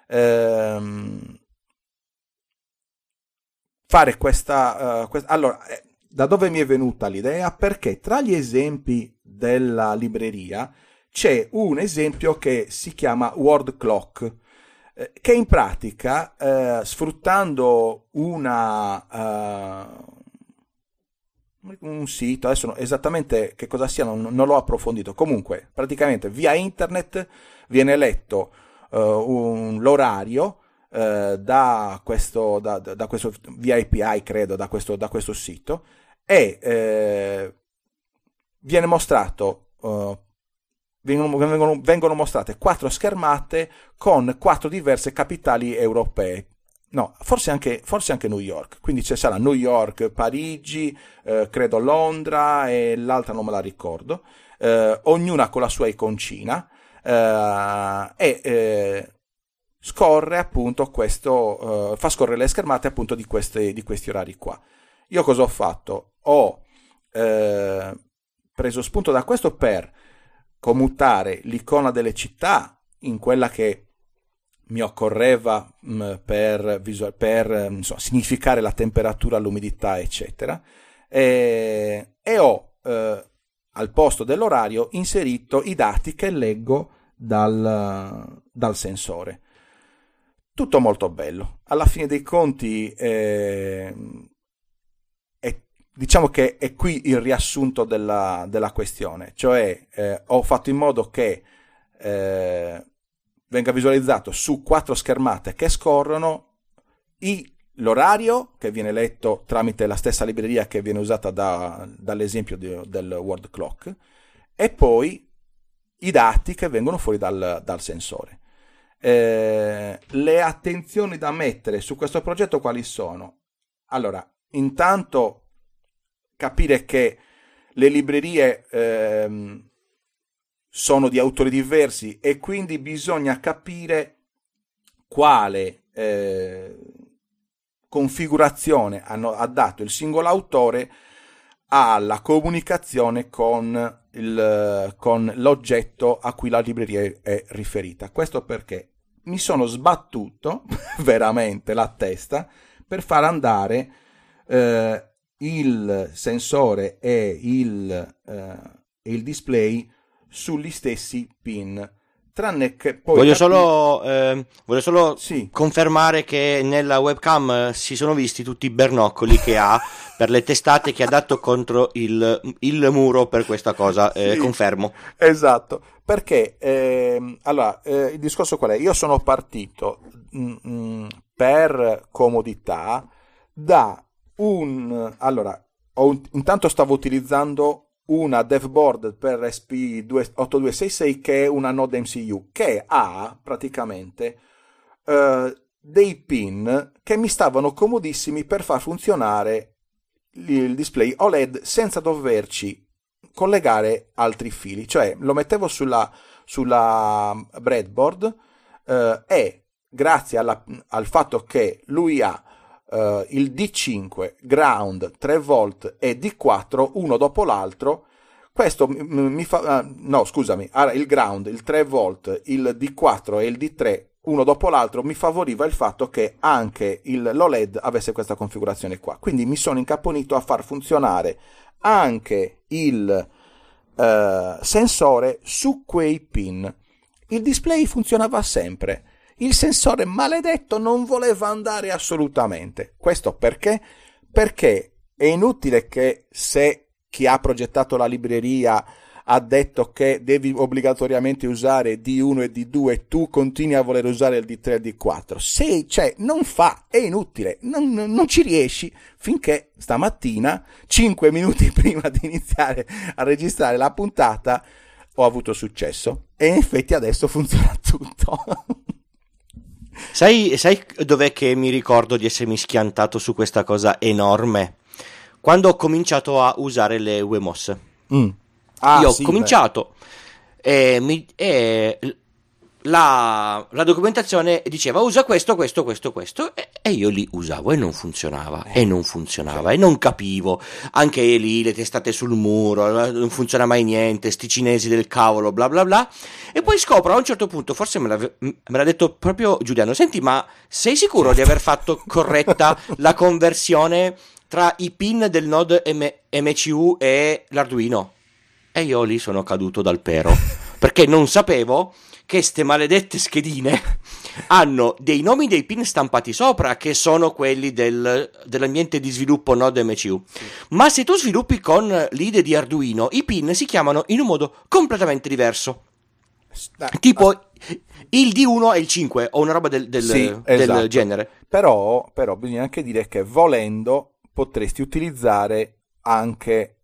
Fare questa allora, da dove mi è venuta l'idea? Perché tra gli esempi della libreria c'è un esempio che si chiama Word Clock, che in pratica, sfruttando un sito, adesso esattamente che cosa sia non l'ho approfondito, comunque praticamente via internet viene letto l'orario da questo via API, credo, da questo sito, e viene mostrato vengono mostrate 4 schermate con 4 diverse capitali europee. No, forse anche New York. Quindi ci sarà New York, Parigi, credo Londra, e l'altra non me la ricordo. Ognuna con la sua iconcina, e scorre appunto fa scorrere le schermate appunto di questi orari qua. Io cosa ho fatto? Ho preso spunto da questo per commutare l'icona delle città in quella che mi occorreva per significare la temperatura, l'umidità, eccetera, e ho al posto dell'orario inserito i dati che leggo dal sensore. Tutto molto bello. Alla fine dei conti diciamo che è qui il riassunto della questione, cioè ho fatto in modo che venga visualizzato su 4 schermate che scorrono l'orario, che viene letto tramite la stessa libreria che viene usata dall'esempio del Word Clock, e poi i dati che vengono fuori dal sensore. Le attenzioni da mettere su questo progetto quali sono? Allora, intanto capire che le librerie sono di autori diversi, e quindi bisogna capire quale configurazione ha dato il singolo autore alla comunicazione con l'oggetto a cui la libreria è riferita. Questo perché mi sono sbattuto veramente la testa per far andare il sensore e il display sugli stessi pin, tranne che poi voglio solo sì, confermare che nella webcam si sono visti tutti i bernoccoli che ha per le testate che ha dato contro il muro per questa cosa. sì, Confermo. esatto, perché allora il discorso qual è? Io sono partito per comodità intanto stavo utilizzando una devboard per SP8266 che è una Node MCU, che ha praticamente dei pin che mi stavano comodissimi per far funzionare il display OLED senza doverci collegare altri fili. Cioè lo mettevo sulla breadboard, e grazie al fatto che lui ha il D5, ground, 3 volt e D4 uno dopo l'altro, questo mi fa no scusami, il ground, il 3 volt, il D4 e il D3 uno dopo l'altro mi favoriva il fatto che anche l'OLED avesse questa configurazione qua, quindi mi sono incaponito a far funzionare anche il sensore su quei pin. Il display funzionava sempre, il sensore maledetto non voleva andare assolutamente. Questo perché? Perché è inutile che, se chi ha progettato la libreria ha detto che devi obbligatoriamente usare D1 e D2, tu continui a voler usare il D3 e il D4. Non fa, è inutile, non ci riesci, finché stamattina, 5 minuti prima di iniziare a registrare la puntata, ho avuto successo. E in effetti adesso funziona tutto. Sai dov'è che mi ricordo di essermi schiantato su questa cosa enorme? quando ho cominciato a usare le WeMOS. Io ho sì, cominciato la documentazione diceva usa questo e io li usavo e non funzionava e non capivo, anche lì le testate sul muro, non funziona mai niente, sti cinesi del cavolo, bla bla bla. E poi scopro a un certo punto, forse me l'ha detto proprio Giuliano, senti, ma sei sicuro di aver fatto corretta la conversione tra i pin del Node MCU e l'Arduino? E io lì sono caduto dal pero, perché non sapevo che ste maledette schedine hanno dei nomi dei pin stampati sopra, che sono quelli dell'ambiente di sviluppo Node MCU. Sì. Ma se tu sviluppi con l'IDE di Arduino, i pin si chiamano in un modo completamente diverso. Tipo il D1 e il 5 o una roba del esatto. Genere. Però bisogna anche dire che volendo potresti utilizzare anche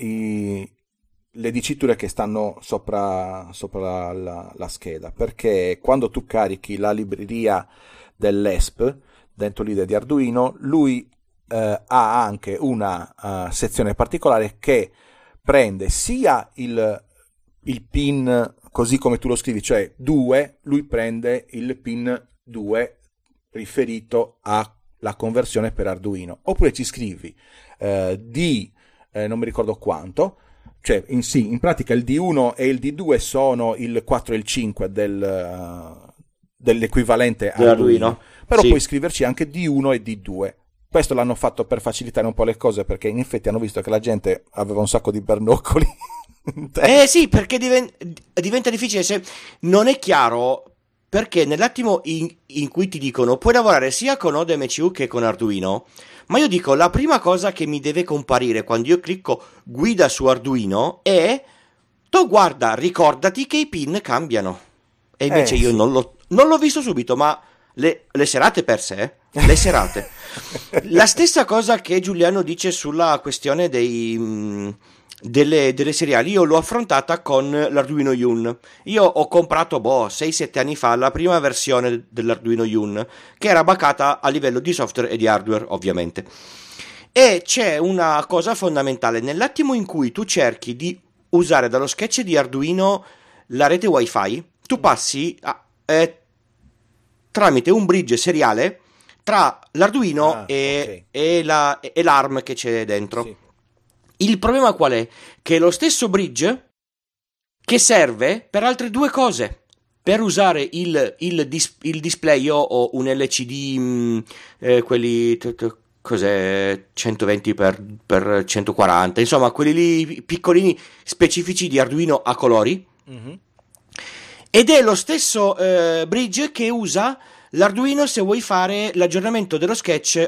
le diciture che stanno sopra la scheda, perché quando tu carichi la libreria dell'ESP dentro l'IDE di Arduino, lui ha anche una sezione particolare che prende sia il pin così come tu lo scrivi, cioè 2, lui prende il pin 2 riferito alla conversione per Arduino, oppure ci scrivi non mi ricordo quanto, cioè in pratica il D1 e il D2 sono il 4 e il 5 dell'equivalente Arduino, però puoi scriverci anche D1 e D2. Questo l'hanno fatto per facilitare un po' le cose, perché in effetti hanno visto che la gente aveva un sacco di bernoccoli. Sì, perché diventa difficile se non è chiaro, perché nell'attimo in cui ti dicono puoi lavorare sia con Node MCU che con Arduino, ma io dico la prima cosa che mi deve comparire quando io clicco guida su Arduino è guarda, ricordati che i pin cambiano. E invece io non l'ho visto subito, ma le serate per sé, le serate. La stessa cosa che Giuliano dice sulla questione delle seriali, io l'ho affrontata con l'Arduino Yun. Io ho comprato 6-7 anni fa la prima versione dell'Arduino Yun, che era baccata a livello di software e di hardware, ovviamente. E c'è una cosa fondamentale: nell'attimo in cui tu cerchi di usare dallo sketch di Arduino la rete wifi, tu passi tramite un bridge seriale tra l'Arduino e l'ARM che c'è dentro. Sì. Il problema qual è? Che è lo stesso bridge che serve per altre due cose. Per usare il display o un LCD, quelli, cos'è, 120 per 140, insomma quelli lì piccolini specifici di Arduino a colori. Mm-hmm. Ed è lo stesso bridge che usa l'Arduino se vuoi fare l'aggiornamento dello sketch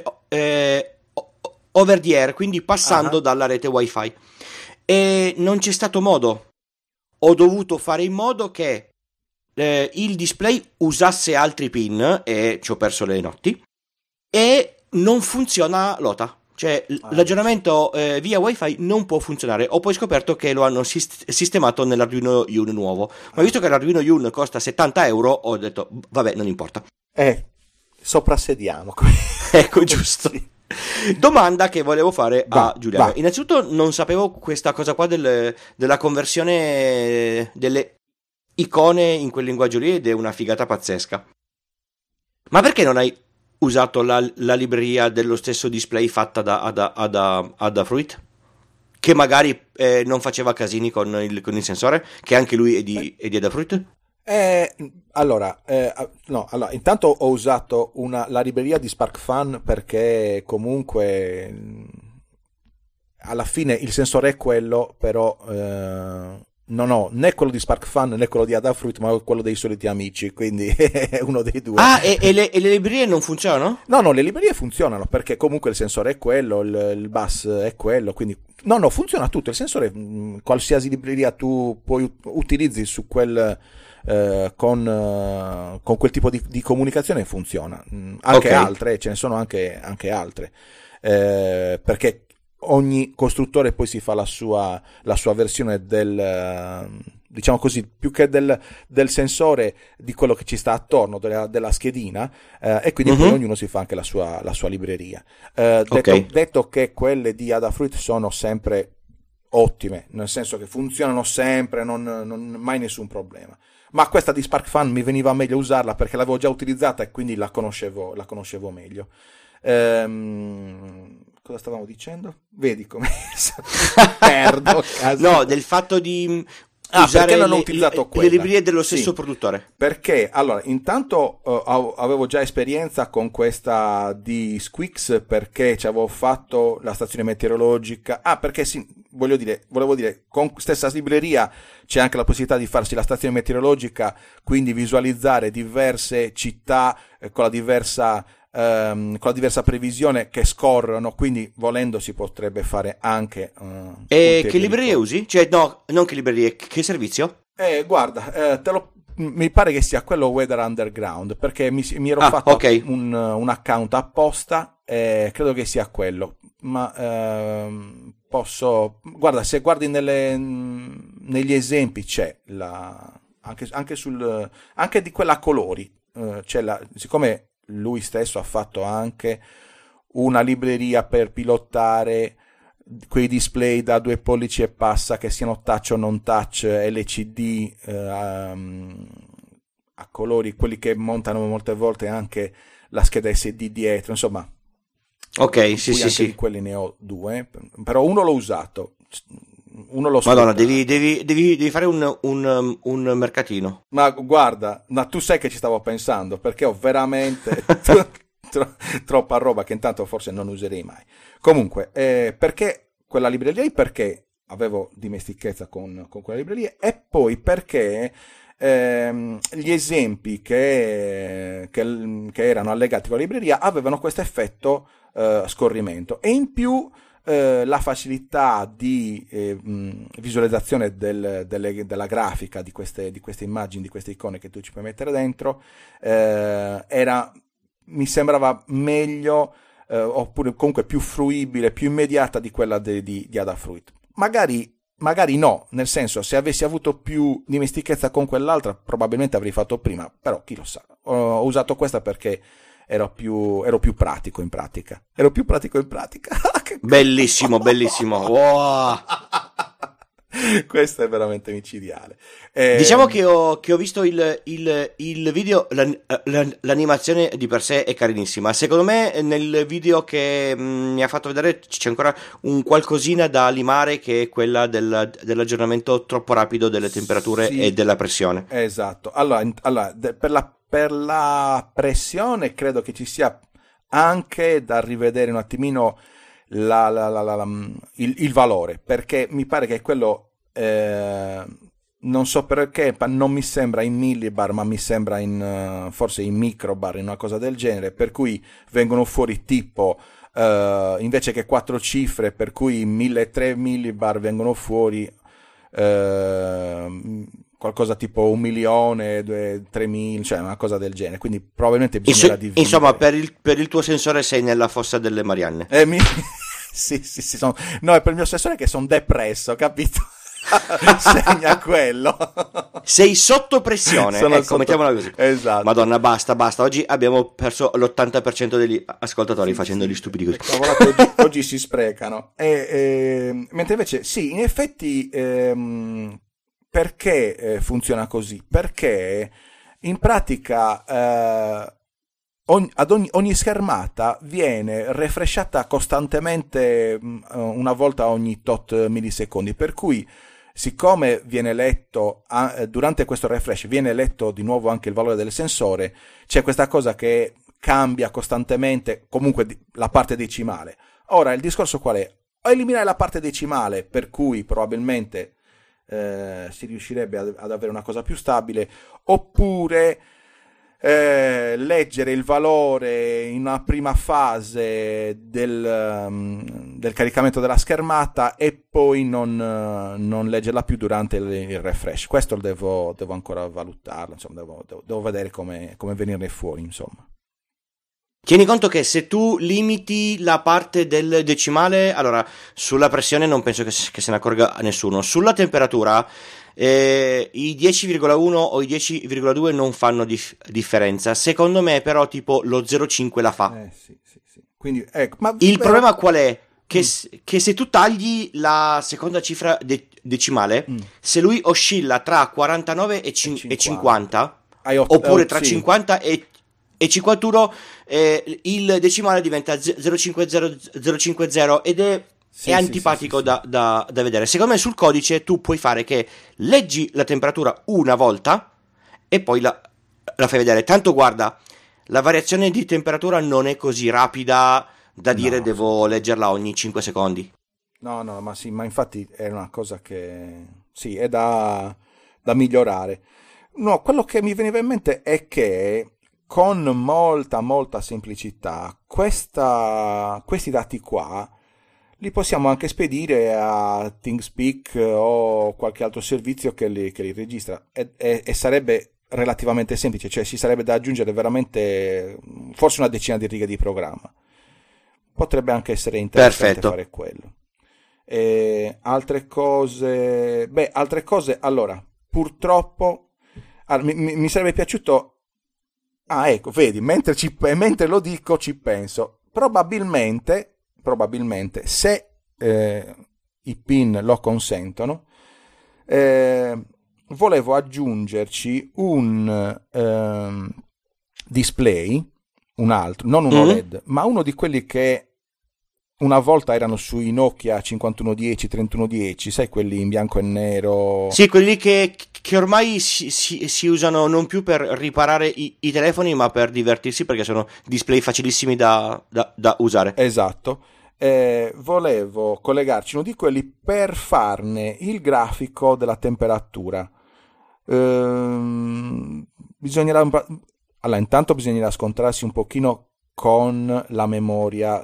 over the air, quindi passando dalla rete wifi. E non c'è stato modo. Ho dovuto fare in modo che il display usasse altri pin, e ci ho perso le notti, e non funziona l'OTA. Cioè l'aggiornamento via wifi non può funzionare. Ho poi scoperto che lo hanno sistemato nell'Arduino Yun nuovo, ma visto che l'Arduino Yun costa 70 euro, ho detto vabbè, non importa, soprassediamo. Ecco, giusto. Domanda che volevo fare a Giuliano. Innanzitutto non sapevo questa cosa qua della conversione delle icone in quel linguaggio lì, ed è una figata pazzesca. Ma perché non hai usato la libreria dello stesso display fatta da Adafruit, che magari non faceva casini con il sensore, che anche lui è di Adafruit? Allora, intanto ho usato la libreria di SparkFun, perché comunque alla fine il sensore è quello, però non ho né quello di SparkFun né quello di Adafruit, ma quello dei soliti amici, quindi è uno dei due. E le librerie non funzionano? No, le librerie funzionano, perché comunque il sensore è quello, il bus è quello, quindi no, funziona tutto. Il sensore, qualsiasi libreria tu utilizzi su quel con quel tipo di comunicazione funziona. Anche altre, ce ne sono anche altre, perché ogni costruttore poi si fa la sua versione del diciamo così, più che del sensore, di quello che ci sta attorno, della schedina, e quindi poi ognuno si fa anche la sua libreria. Detto che quelle di Adafruit sono sempre ottime, nel senso che funzionano sempre, non mai nessun problema. Ma questa di SparkFun mi veniva meglio usarla perché l'avevo già utilizzata e quindi la conoscevo meglio. Cosa stavamo dicendo? Vedi come perdo. No, del fatto di usare perché non ho utilizzato le librerie dello stesso produttore. Perché allora, intanto avevo già esperienza con questa di Squeaks, perché ci avevo fatto la stazione meteorologica. Perché sì, volevo dire, con stessa libreria c'è anche la possibilità di farsi la stazione meteorologica, quindi visualizzare diverse città con la diversa previsione che scorrono, quindi volendo si potrebbe fare anche e che librerie usi? Cioè no, non che librerie, che servizio? Guarda, mi pare che sia quello Weather Underground, perché mi ero fatto un account apposta, credo che sia quello, ma guarda, se guardi negli esempi c'è anche di quella a colori, siccome lui stesso ha fatto anche una libreria per pilotare quei display da 2 pollici e passa, che siano touch o non touch, LCD, a colori, quelli che montano molte volte anche la scheda SD dietro, insomma. Ok, sì. Di quelli ne ho 2, però uno l'ho usato, uno l'ho Madonna, devi fare un mercatino. Ma guarda, tu sai che ci stavo pensando, perché ho veramente troppa roba che intanto forse non userei mai. Comunque, perché quella libreria lì? Perché avevo dimestichezza con quella libreria, e poi perché gli esempi che erano allegati con la libreria avevano questo effetto scorrimento, e in più la facilità di visualizzazione della grafica di queste immagini, di queste icone che tu ci puoi mettere dentro, mi sembrava meglio, oppure comunque più fruibile, più immediata di quella di Adafruit. Magari no, nel senso, se avessi avuto più dimestichezza con quell'altra probabilmente avrei fatto prima, però chi lo sa. Ho usato questa perché ero più pratico in pratica. Bellissimo. Wow. Questo è veramente micidiale. Diciamo che ho visto il video, l'animazione di per sé è carinissima. Secondo me nel video che mi ha fatto vedere c'è ancora un qualcosina da limare, che è quella dell'aggiornamento troppo rapido delle temperature e della pressione. Esatto. Allora per la pressione credo che ci sia anche da rivedere un attimino il valore, perché mi pare che quello non so perché, non mi sembra in millibar, ma mi sembra forse in microbar, in una cosa del genere, per cui vengono fuori tipo invece che 4 cifre, per cui 1300 millibar vengono fuori qualcosa tipo 1.000.000, 3.000, cioè una cosa del genere, quindi probabilmente bisognerà dividere. Insomma, per il tuo sensore sei nella fossa delle Marianne. Sì, no, è per il mio sensore che sono depresso, capito? Segna quello. Sei sotto pressione, mettiamola così. Esatto. Madonna, basta. Oggi abbiamo perso l'80% degli ascoltatori facendo gli stupidi così. Oggi si sprecano. Mentre invece, sì, in effetti, perché funziona così? Perché in pratica ogni schermata viene refreshata costantemente, una volta ogni tot millisecondi, per cui siccome viene letto durante questo refresh, viene letto di nuovo anche il valore del sensore, c'è questa cosa che cambia costantemente, comunque la parte decimale. Ora il discorso qual è? O eliminare la parte decimale, per cui probabilmente si riuscirebbe ad avere una cosa più stabile, oppure leggere il valore in una prima fase del caricamento della schermata e poi non leggerla più durante il refresh. Questo devo ancora valutarlo, insomma, devo vedere come venirne fuori, insomma. Tieni conto che se tu limiti la parte del decimale, allora sulla pressione non penso che se ne accorga nessuno. Sulla temperatura I 10,1 o i 10,2 non fanno differenza. Secondo me però tipo lo 0,5 la fa. Sì. Quindi, ecco, ma Il problema qual è? Che se tu tagli la seconda cifra decimale, se lui oscilla tra 49 e 50, oppure tra 50 e 51, il decimale diventa 050 ed è antipatico da vedere. Secondo me sul codice tu puoi fare che leggi la temperatura una volta e poi la fai vedere. Tanto guarda, la variazione di temperatura non è così rapida da dire devo leggerla ogni 5 secondi. No, ma infatti è una cosa che è da migliorare. No, quello che mi veniva in mente è che con molta semplicità questi dati qua li possiamo anche spedire a ThingSpeak o qualche altro servizio che li registra e sarebbe relativamente semplice, cioè ci sarebbe da aggiungere veramente forse una decina di righe di programma. Potrebbe anche essere interessante fare quello. Altre cose, allora, purtroppo mi sarebbe piaciuto. Ecco, vedi, mentre lo dico ci penso. Probabilmente se i pin lo consentono, volevo aggiungerci un display, un altro, non uno LED, ma uno di quelli che una volta erano sui Nokia 5110, 3110, sai, quelli in bianco e nero. Sì, quelli che ormai si usano non più per riparare i telefoni, ma per divertirsi, perché sono display facilissimi da usare. Esatto. Volevo collegarci uno di quelli per farne il grafico della temperatura. Allora, intanto bisognerà scontrarsi un pochino con la memoria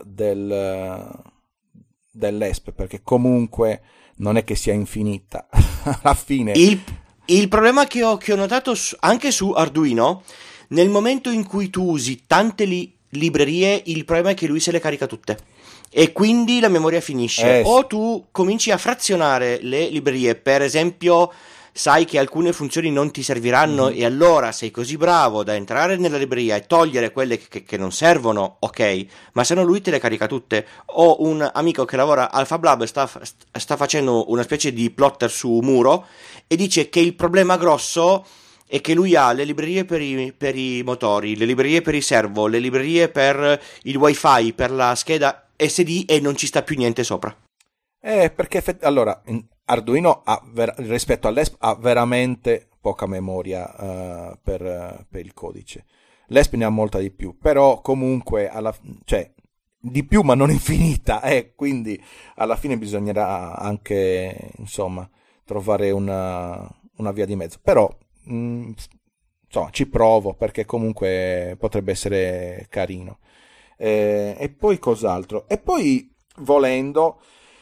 dell'ESP, perché comunque non è che sia infinita alla fine. Il problema che ho notato anche su Arduino, nel momento in cui tu usi tante librerie, il problema è che lui se le carica tutte e quindi la memoria finisce. O tu cominci a frazionare le librerie, per esempio sai che alcune funzioni non ti serviranno e allora sei così bravo da entrare nella libreria e togliere quelle che non servono, ok, ma se no lui te le carica tutte. Ho un amico che lavora al Fab Lab, sta facendo una specie di plotter su muro e dice che il problema grosso è che lui ha le librerie per i motori, le librerie per i servo, le librerie per il wifi, per la scheda SD e non ci sta più niente sopra. Perché allora Arduino rispetto all'ESP ha veramente poca memoria per il codice. L'ESP ne ha molta di più, però comunque cioè di più ma non infinita, quindi alla fine bisognerà anche insomma trovare una via di mezzo. Però insomma ci provo, perché comunque potrebbe essere carino. E poi cos'altro? E poi volendo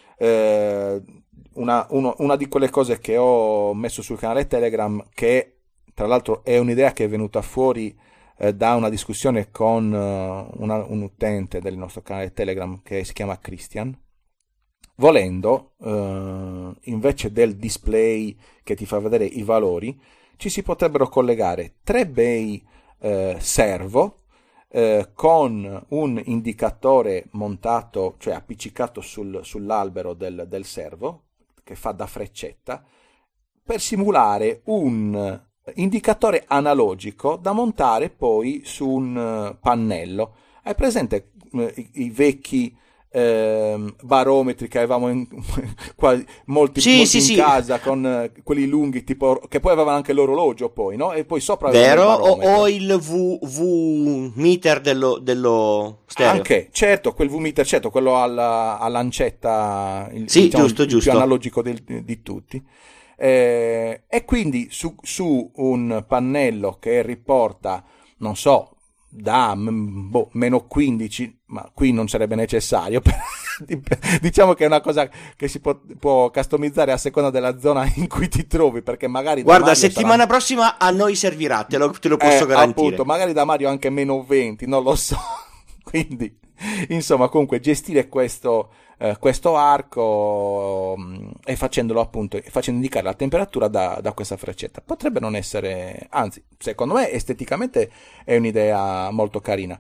una di quelle cose che ho messo sul canale Telegram, che tra l'altro è un'idea che è venuta fuori da una discussione con un utente del nostro canale Telegram che si chiama Christian. Volendo, invece del display che ti fa vedere i valori, ci si potrebbero collegare 3 bei servo con un indicatore montato, cioè appiccicato sull'albero del servo, che fa da freccetta, per simulare un indicatore analogico da montare poi su un pannello. Hai presente i vecchi barometri che avevamo molti in casa, con quelli lunghi, tipo, che poi avevano anche l'orologio poi, no? E poi sopra vero, o il V meter dello stereo. Anche, certo, quel V meter, certo, quello a lancetta, sì, diciamo, giusto. il più analogico di tutti. E quindi su un pannello che riporta, non so, da meno 15, ma qui non sarebbe necessario. Diciamo che è una cosa che si può customizzare a seconda della zona in cui ti trovi, perché magari guarda, settimana prossima a noi servirà, te lo posso garantire. Appunto, magari da Mario anche meno 20, non lo so. Quindi Insomma, comunque gestire questo arco e facendolo appunto, facendo indicare la temperatura da questa freccetta. Potrebbe non essere, anzi, secondo me esteticamente è un'idea molto carina.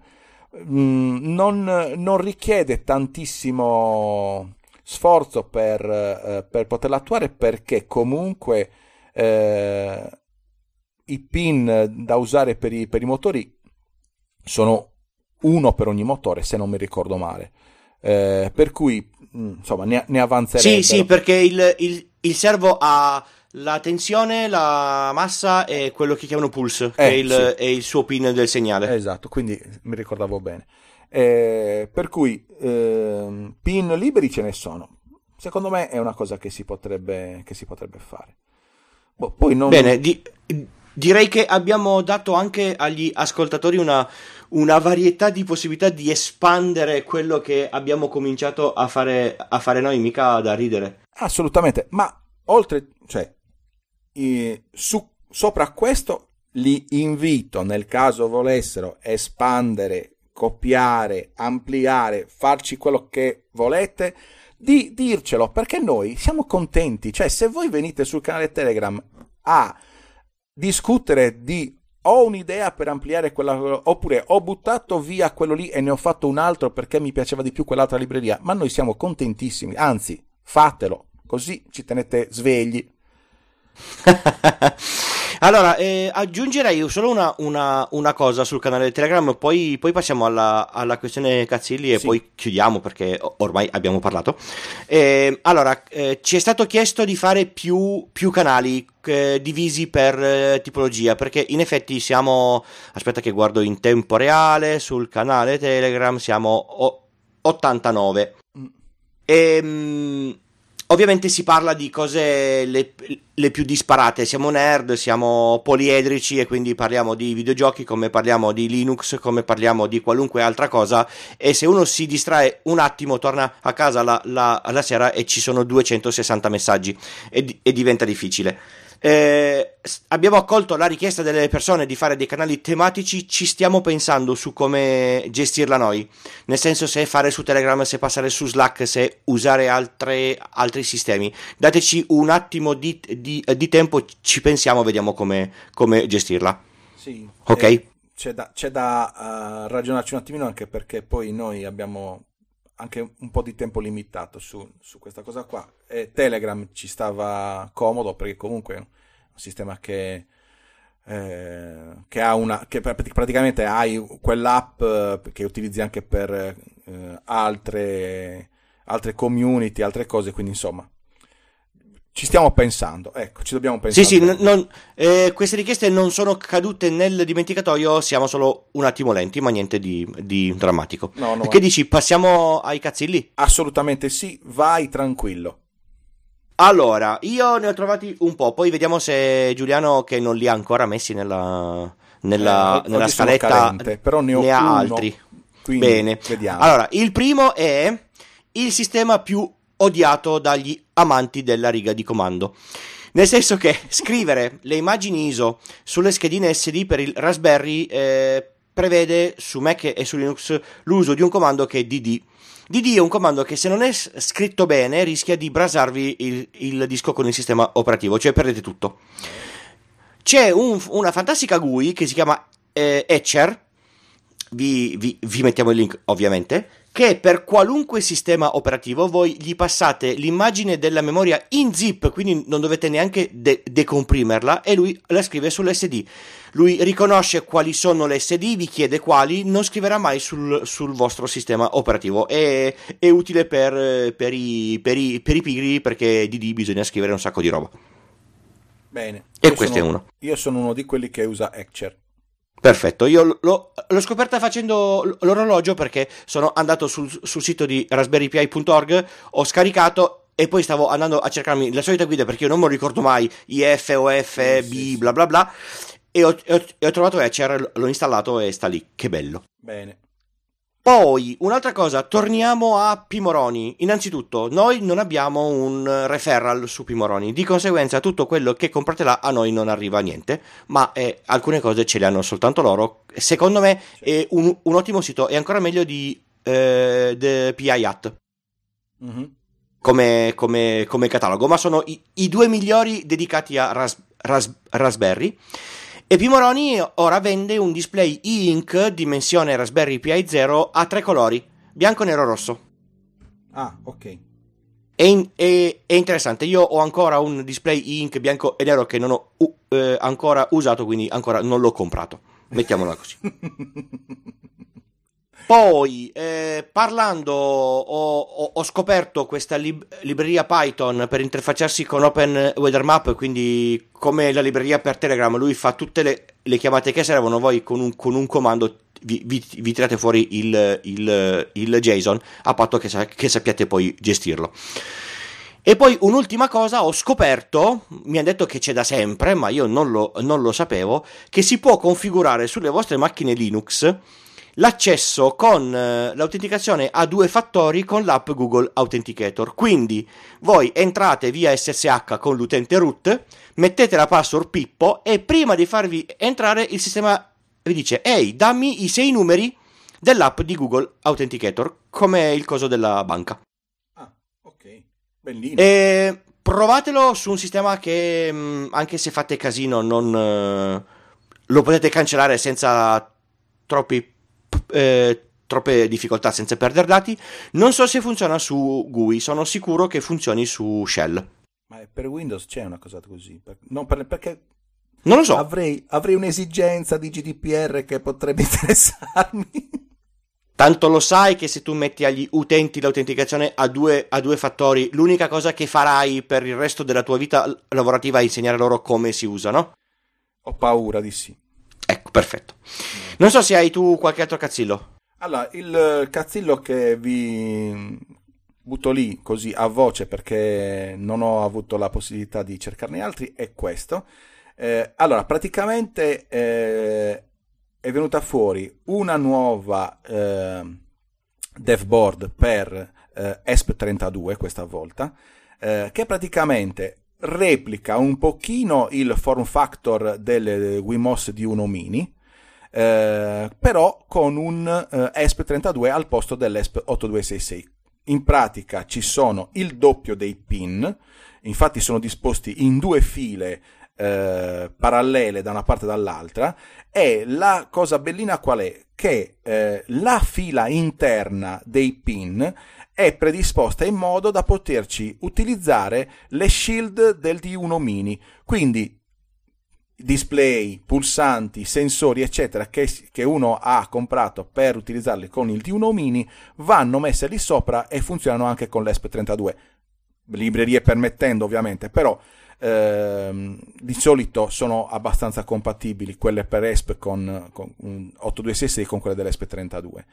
Non richiede tantissimo sforzo per poterla attuare, perché comunque i pin da usare per i motori sono uno per ogni motore, se non mi ricordo male. Per cui insomma ne avanzerebbero. Sì, perché il servo ha la tensione, la massa e quello che chiamano pulse, che è il suo pin del segnale. Esatto, quindi mi ricordavo bene. Per cui pin liberi ce ne sono. Secondo me è una cosa che si potrebbe fare. Poi non... Bene, direi che abbiamo dato anche agli ascoltatori una varietà di possibilità di espandere quello che abbiamo cominciato a fare noi, mica da ridere. Assolutamente, ma oltre, cioè, sopra questo li invito, nel caso volessero espandere, copiare, ampliare, farci quello che volete, di dircelo, perché noi siamo contenti. Cioè, se voi venite sul canale Telegram a discutere di ho un'idea per ampliare quella, oppure ho buttato via quello lì e ne ho fatto un altro perché mi piaceva di più quell'altra libreria, ma noi siamo contentissimi, anzi, fatelo, così ci tenete svegli. Allora, aggiungerei solo una cosa sul canale Telegram, poi passiamo alla questione Cazzilli e Sì. poi chiudiamo perché ormai abbiamo parlato. Allora, ci è stato chiesto di fare più canali divisi per tipologia, perché in effetti siamo, aspetta che guardo in tempo reale, sul canale Telegram siamo 89. Ovviamente si parla di cose le più disparate, siamo nerd, siamo poliedrici e quindi parliamo di videogiochi, come parliamo di Linux, come parliamo di qualunque altra cosa, e se uno si distrae un attimo torna a casa la sera e ci sono 260 messaggi e diventa difficile. Abbiamo accolto la richiesta delle persone di fare dei canali tematici, ci stiamo pensando su come gestirla noi, nel senso se fare su Telegram, se passare su Slack, se usare altri sistemi. Dateci un attimo di tempo, ci pensiamo, vediamo come gestirla. Sì, Ok? c'è da ragionarci un attimino, anche perché poi noi abbiamo anche un po' di tempo limitato su questa cosa qua. E Telegram ci stava comodo perché comunque è un sistema che praticamente hai quell'app che utilizzi anche per altre community, altre cose, quindi insomma ci stiamo pensando, ecco, ci dobbiamo pensare. Sì, queste richieste non sono cadute nel dimenticatoio, siamo solo un attimo lenti, ma niente di drammatico. No, che dici, passiamo ai cazzilli? Assolutamente sì, vai tranquillo. Allora, io ne ho trovati un po', poi vediamo se Giuliano, che non li ha ancora messi nella Oggi sono scaletta, carente, però ne ho ha uno, altri. quindi Bene. vediamo. Allora, il primo è il sistema più odiato dagli amanti della riga di comando. Nel senso che scrivere le immagini ISO sulle schedine SD per il Raspberry prevede su Mac e su Linux l'uso di un comando che è dd. dd è un comando che, se non è scritto bene, rischia di brasarvi il disco con il sistema operativo, cioè perdete tutto. C'è una fantastica GUI che si chiama Etcher, vi mettiamo il link ovviamente, che per qualunque sistema operativo voi gli passate l'immagine della memoria in zip, quindi non dovete neanche decomprimerla, e lui la scrive sull'SD. Lui riconosce quali sono le SD, vi chiede quali, non scriverà mai sul vostro sistema operativo. È utile per i pigri, perché di bisogna scrivere un sacco di roba. Bene. E questo è uno. Io sono uno di quelli che usa Etcher. Perfetto, io l'ho scoperta facendo l'orologio, perché sono andato sul sito di raspberrypi.org, ho scaricato e poi stavo andando a cercarmi la solita guida, perché io non me lo ricordo mai, IF, OF, B, bla bla bla, e ho trovato Etcher, l'ho installato e sta lì, che bello. Bene. Poi, un'altra cosa, torniamo a Pimoroni. Innanzitutto, noi non abbiamo un referral su Pimoroni, di conseguenza tutto quello che comprate là a noi non arriva a niente, ma alcune cose ce le hanno soltanto loro. Secondo me è un ottimo sito, è ancora meglio di PIAT. Mm-hmm. Come catalogo, ma sono i due migliori dedicati a Raspberry. E P. Moroni ora vende un display e-ink dimensione Raspberry Pi 0 a 3 colori, bianco, nero, rosso. Ah, ok. È interessante. Io ho ancora un display e-ink bianco e nero che non ho ancora usato, quindi ancora non l'ho comprato, mettiamola così. Poi, parlando, ho scoperto questa libreria Python per interfacciarsi con OpenWeatherMap, quindi come la libreria per Telegram, lui fa tutte le chiamate che servono, voi con un comando vi tirate fuori il JSON, a patto che sappiate poi gestirlo. E poi un'ultima cosa, ho scoperto, mi hanno detto che c'è da sempre, ma io non lo sapevo, che si può configurare sulle vostre macchine Linux l'accesso con l'autenticazione a 2 fattori con l'app Google Authenticator. Quindi voi entrate via SSH con l'utente root, mettete la password Pippo e prima di farvi entrare il sistema vi dice: ehi, dammi i 6 numeri dell'app di Google Authenticator, come il coso della banca. Ah, ok, bellino. E provatelo su un sistema che anche se fate casino non lo potete cancellare senza troppe difficoltà, senza perdere dati. Non so se funziona su GUI, sono sicuro che funzioni su Shell. Ma per Windows c'è una cosa così? Perché non lo so. Avrei un'esigenza di GDPR che potrebbe interessarmi. Tanto lo sai che se tu metti agli utenti l'autenticazione a due fattori, l'unica cosa che farai per il resto della tua vita lavorativa è insegnare loro come si usa, no? Ho paura di sì. Ecco, perfetto. Non so se hai tu qualche altro cazzillo. Allora, il cazzillo che vi butto lì così a voce perché non ho avuto la possibilità di cercarne altri è questo. Allora, praticamente è venuta fuori una nuova dev board per ESP32 questa volta, che praticamente replica un pochino il form factor del Wemos di Uno Mini, però con un ESP32 al posto dell'ESP8266. In pratica ci sono il doppio dei pin, infatti sono disposti in 2 file parallele da una parte e dall'altra, e la cosa bellina qual è? Che la fila interna dei pin è predisposta in modo da poterci utilizzare le shield del D1 Mini, quindi display, pulsanti, sensori eccetera che uno ha comprato per utilizzarli con il D1 Mini vanno messe lì sopra e funzionano anche con l'ESP32, librerie permettendo ovviamente, però di solito sono abbastanza compatibili quelle per ESP con 8266 con quelle dell'ESP32.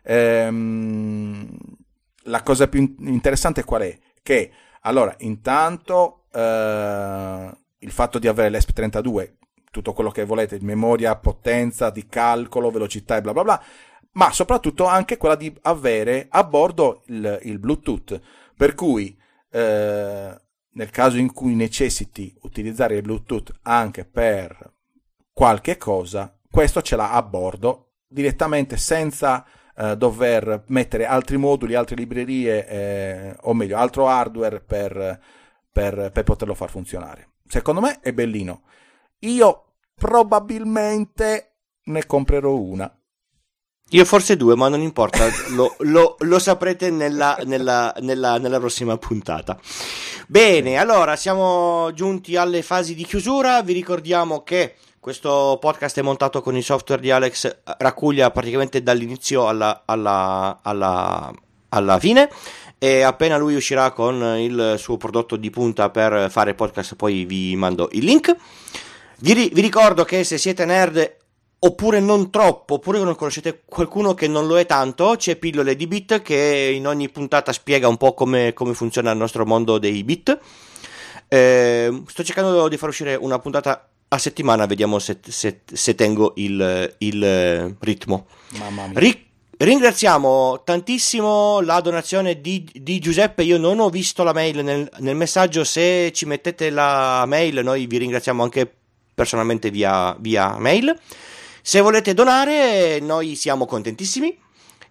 La cosa più interessante qual è? Che allora intanto il fatto di avere l'ESP32, tutto quello che volete, memoria, potenza di calcolo, velocità e bla bla bla, ma soprattutto anche quella di avere a bordo il Bluetooth, per cui nel caso in cui necessiti utilizzare il Bluetooth anche per qualche cosa, questo ce l'ha a bordo direttamente senza dover mettere altri moduli, altre librerie, o meglio, altro hardware per poterlo far funzionare. Secondo me è bellino. Io probabilmente ne comprerò una. Io forse 2, ma non importa, lo saprete nella prossima puntata. Bene, allora siamo giunti alle fasi di chiusura. Vi ricordiamo che questo podcast è montato con il software di Alex Raccuglia praticamente dall'inizio alla fine, e appena lui uscirà con il suo prodotto di punta per fare podcast poi vi mando il link. Vi ricordo che se siete nerd oppure non troppo, oppure non conoscete qualcuno che non lo è tanto, c'è Pillole di Bit che in ogni puntata spiega un po' come funziona il nostro mondo dei bit. Sto cercando di far uscire una puntata a settimana, vediamo se tengo il ritmo. Mamma mia. Ringraziamo tantissimo la donazione di Giuseppe. Io non ho visto la mail nel messaggio, se ci mettete la mail noi vi ringraziamo anche personalmente via mail. Se volete donare noi siamo contentissimi.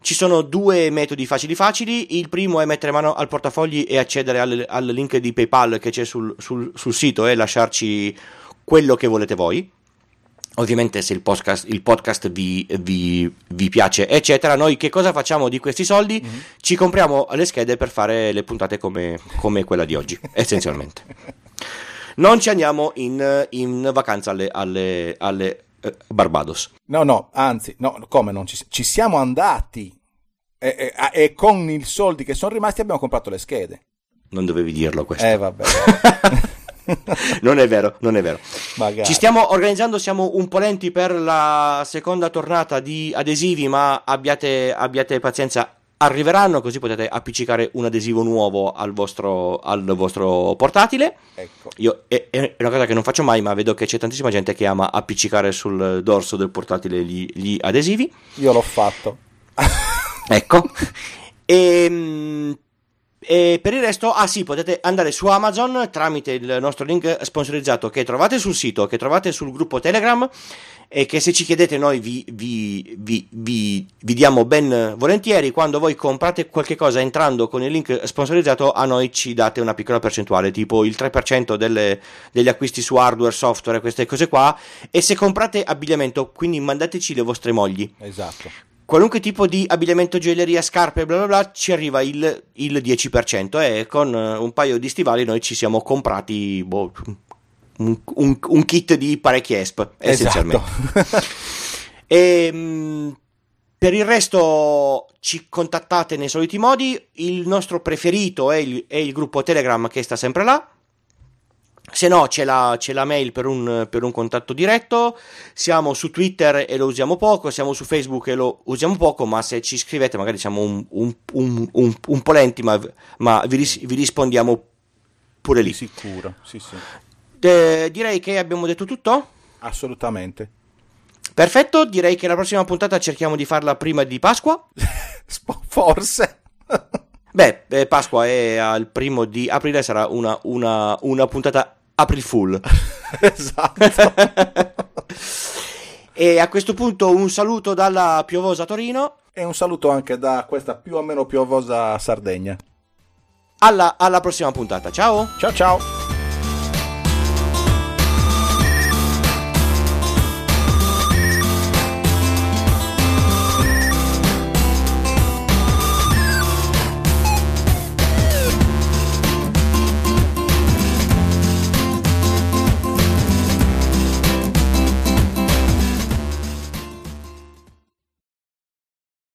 Ci sono due metodi facili. Il primo è mettere mano al portafogli e accedere al link di PayPal che c'è sul sito e lasciarci quello che volete voi. Ovviamente se il podcast vi piace, eccetera. Noi che cosa facciamo di questi soldi? Ci compriamo le schede per fare le puntate come quella di oggi, essenzialmente. Non ci andiamo in vacanza alle Barbados. No, anzi, no, come non ci siamo andati e con i soldi che sono rimasti abbiamo comprato le schede. Non dovevi dirlo questo. Vabbè. Non è vero. Magari. Ci stiamo organizzando, siamo un po' lenti per la seconda tornata di adesivi, ma abbiate pazienza, arriveranno, così potete appiccicare un adesivo nuovo al vostro portatile. Ecco. Io è una cosa che non faccio mai, ma vedo che c'è tantissima gente che ama appiccicare sul dorso del portatile gli adesivi. Io l'ho fatto. Ecco. E per il resto, sì, potete andare su Amazon tramite il nostro link sponsorizzato che trovate sul sito, che trovate sul gruppo Telegram, e che se ci chiedete noi vi diamo ben volentieri. Quando voi comprate qualche cosa entrando con il link sponsorizzato, a noi ci date una piccola percentuale, tipo il 3% degli acquisti su hardware, software, queste cose qua. E se comprate abbigliamento, quindi mandateci le vostre mogli. Esatto. Qualunque tipo di abbigliamento, gioielleria, scarpe, bla bla bla, ci arriva il 10%, e con un paio di stivali noi ci siamo comprati un kit di parecchie esp, essenzialmente. Esatto. E per il resto ci contattate nei soliti modi. Il nostro preferito è il gruppo Telegram, che sta sempre là. Se no c'è la mail per un contatto diretto. Siamo su Twitter e lo usiamo poco, siamo su Facebook e lo usiamo poco, ma se ci scrivete magari siamo un po' lenti, ma vi rispondiamo pure lì. Sicuro, sì. Direi che abbiamo detto tutto? Assolutamente. Perfetto, direi che la prossima puntata cerchiamo di farla prima di Pasqua. Forse. Beh, Pasqua è al 1 di aprile, sarà una puntata April Fool. Esatto. E a questo punto un saluto dalla piovosa Torino. E un saluto anche da questa più o meno piovosa Sardegna. Alla prossima puntata, ciao! Ciao!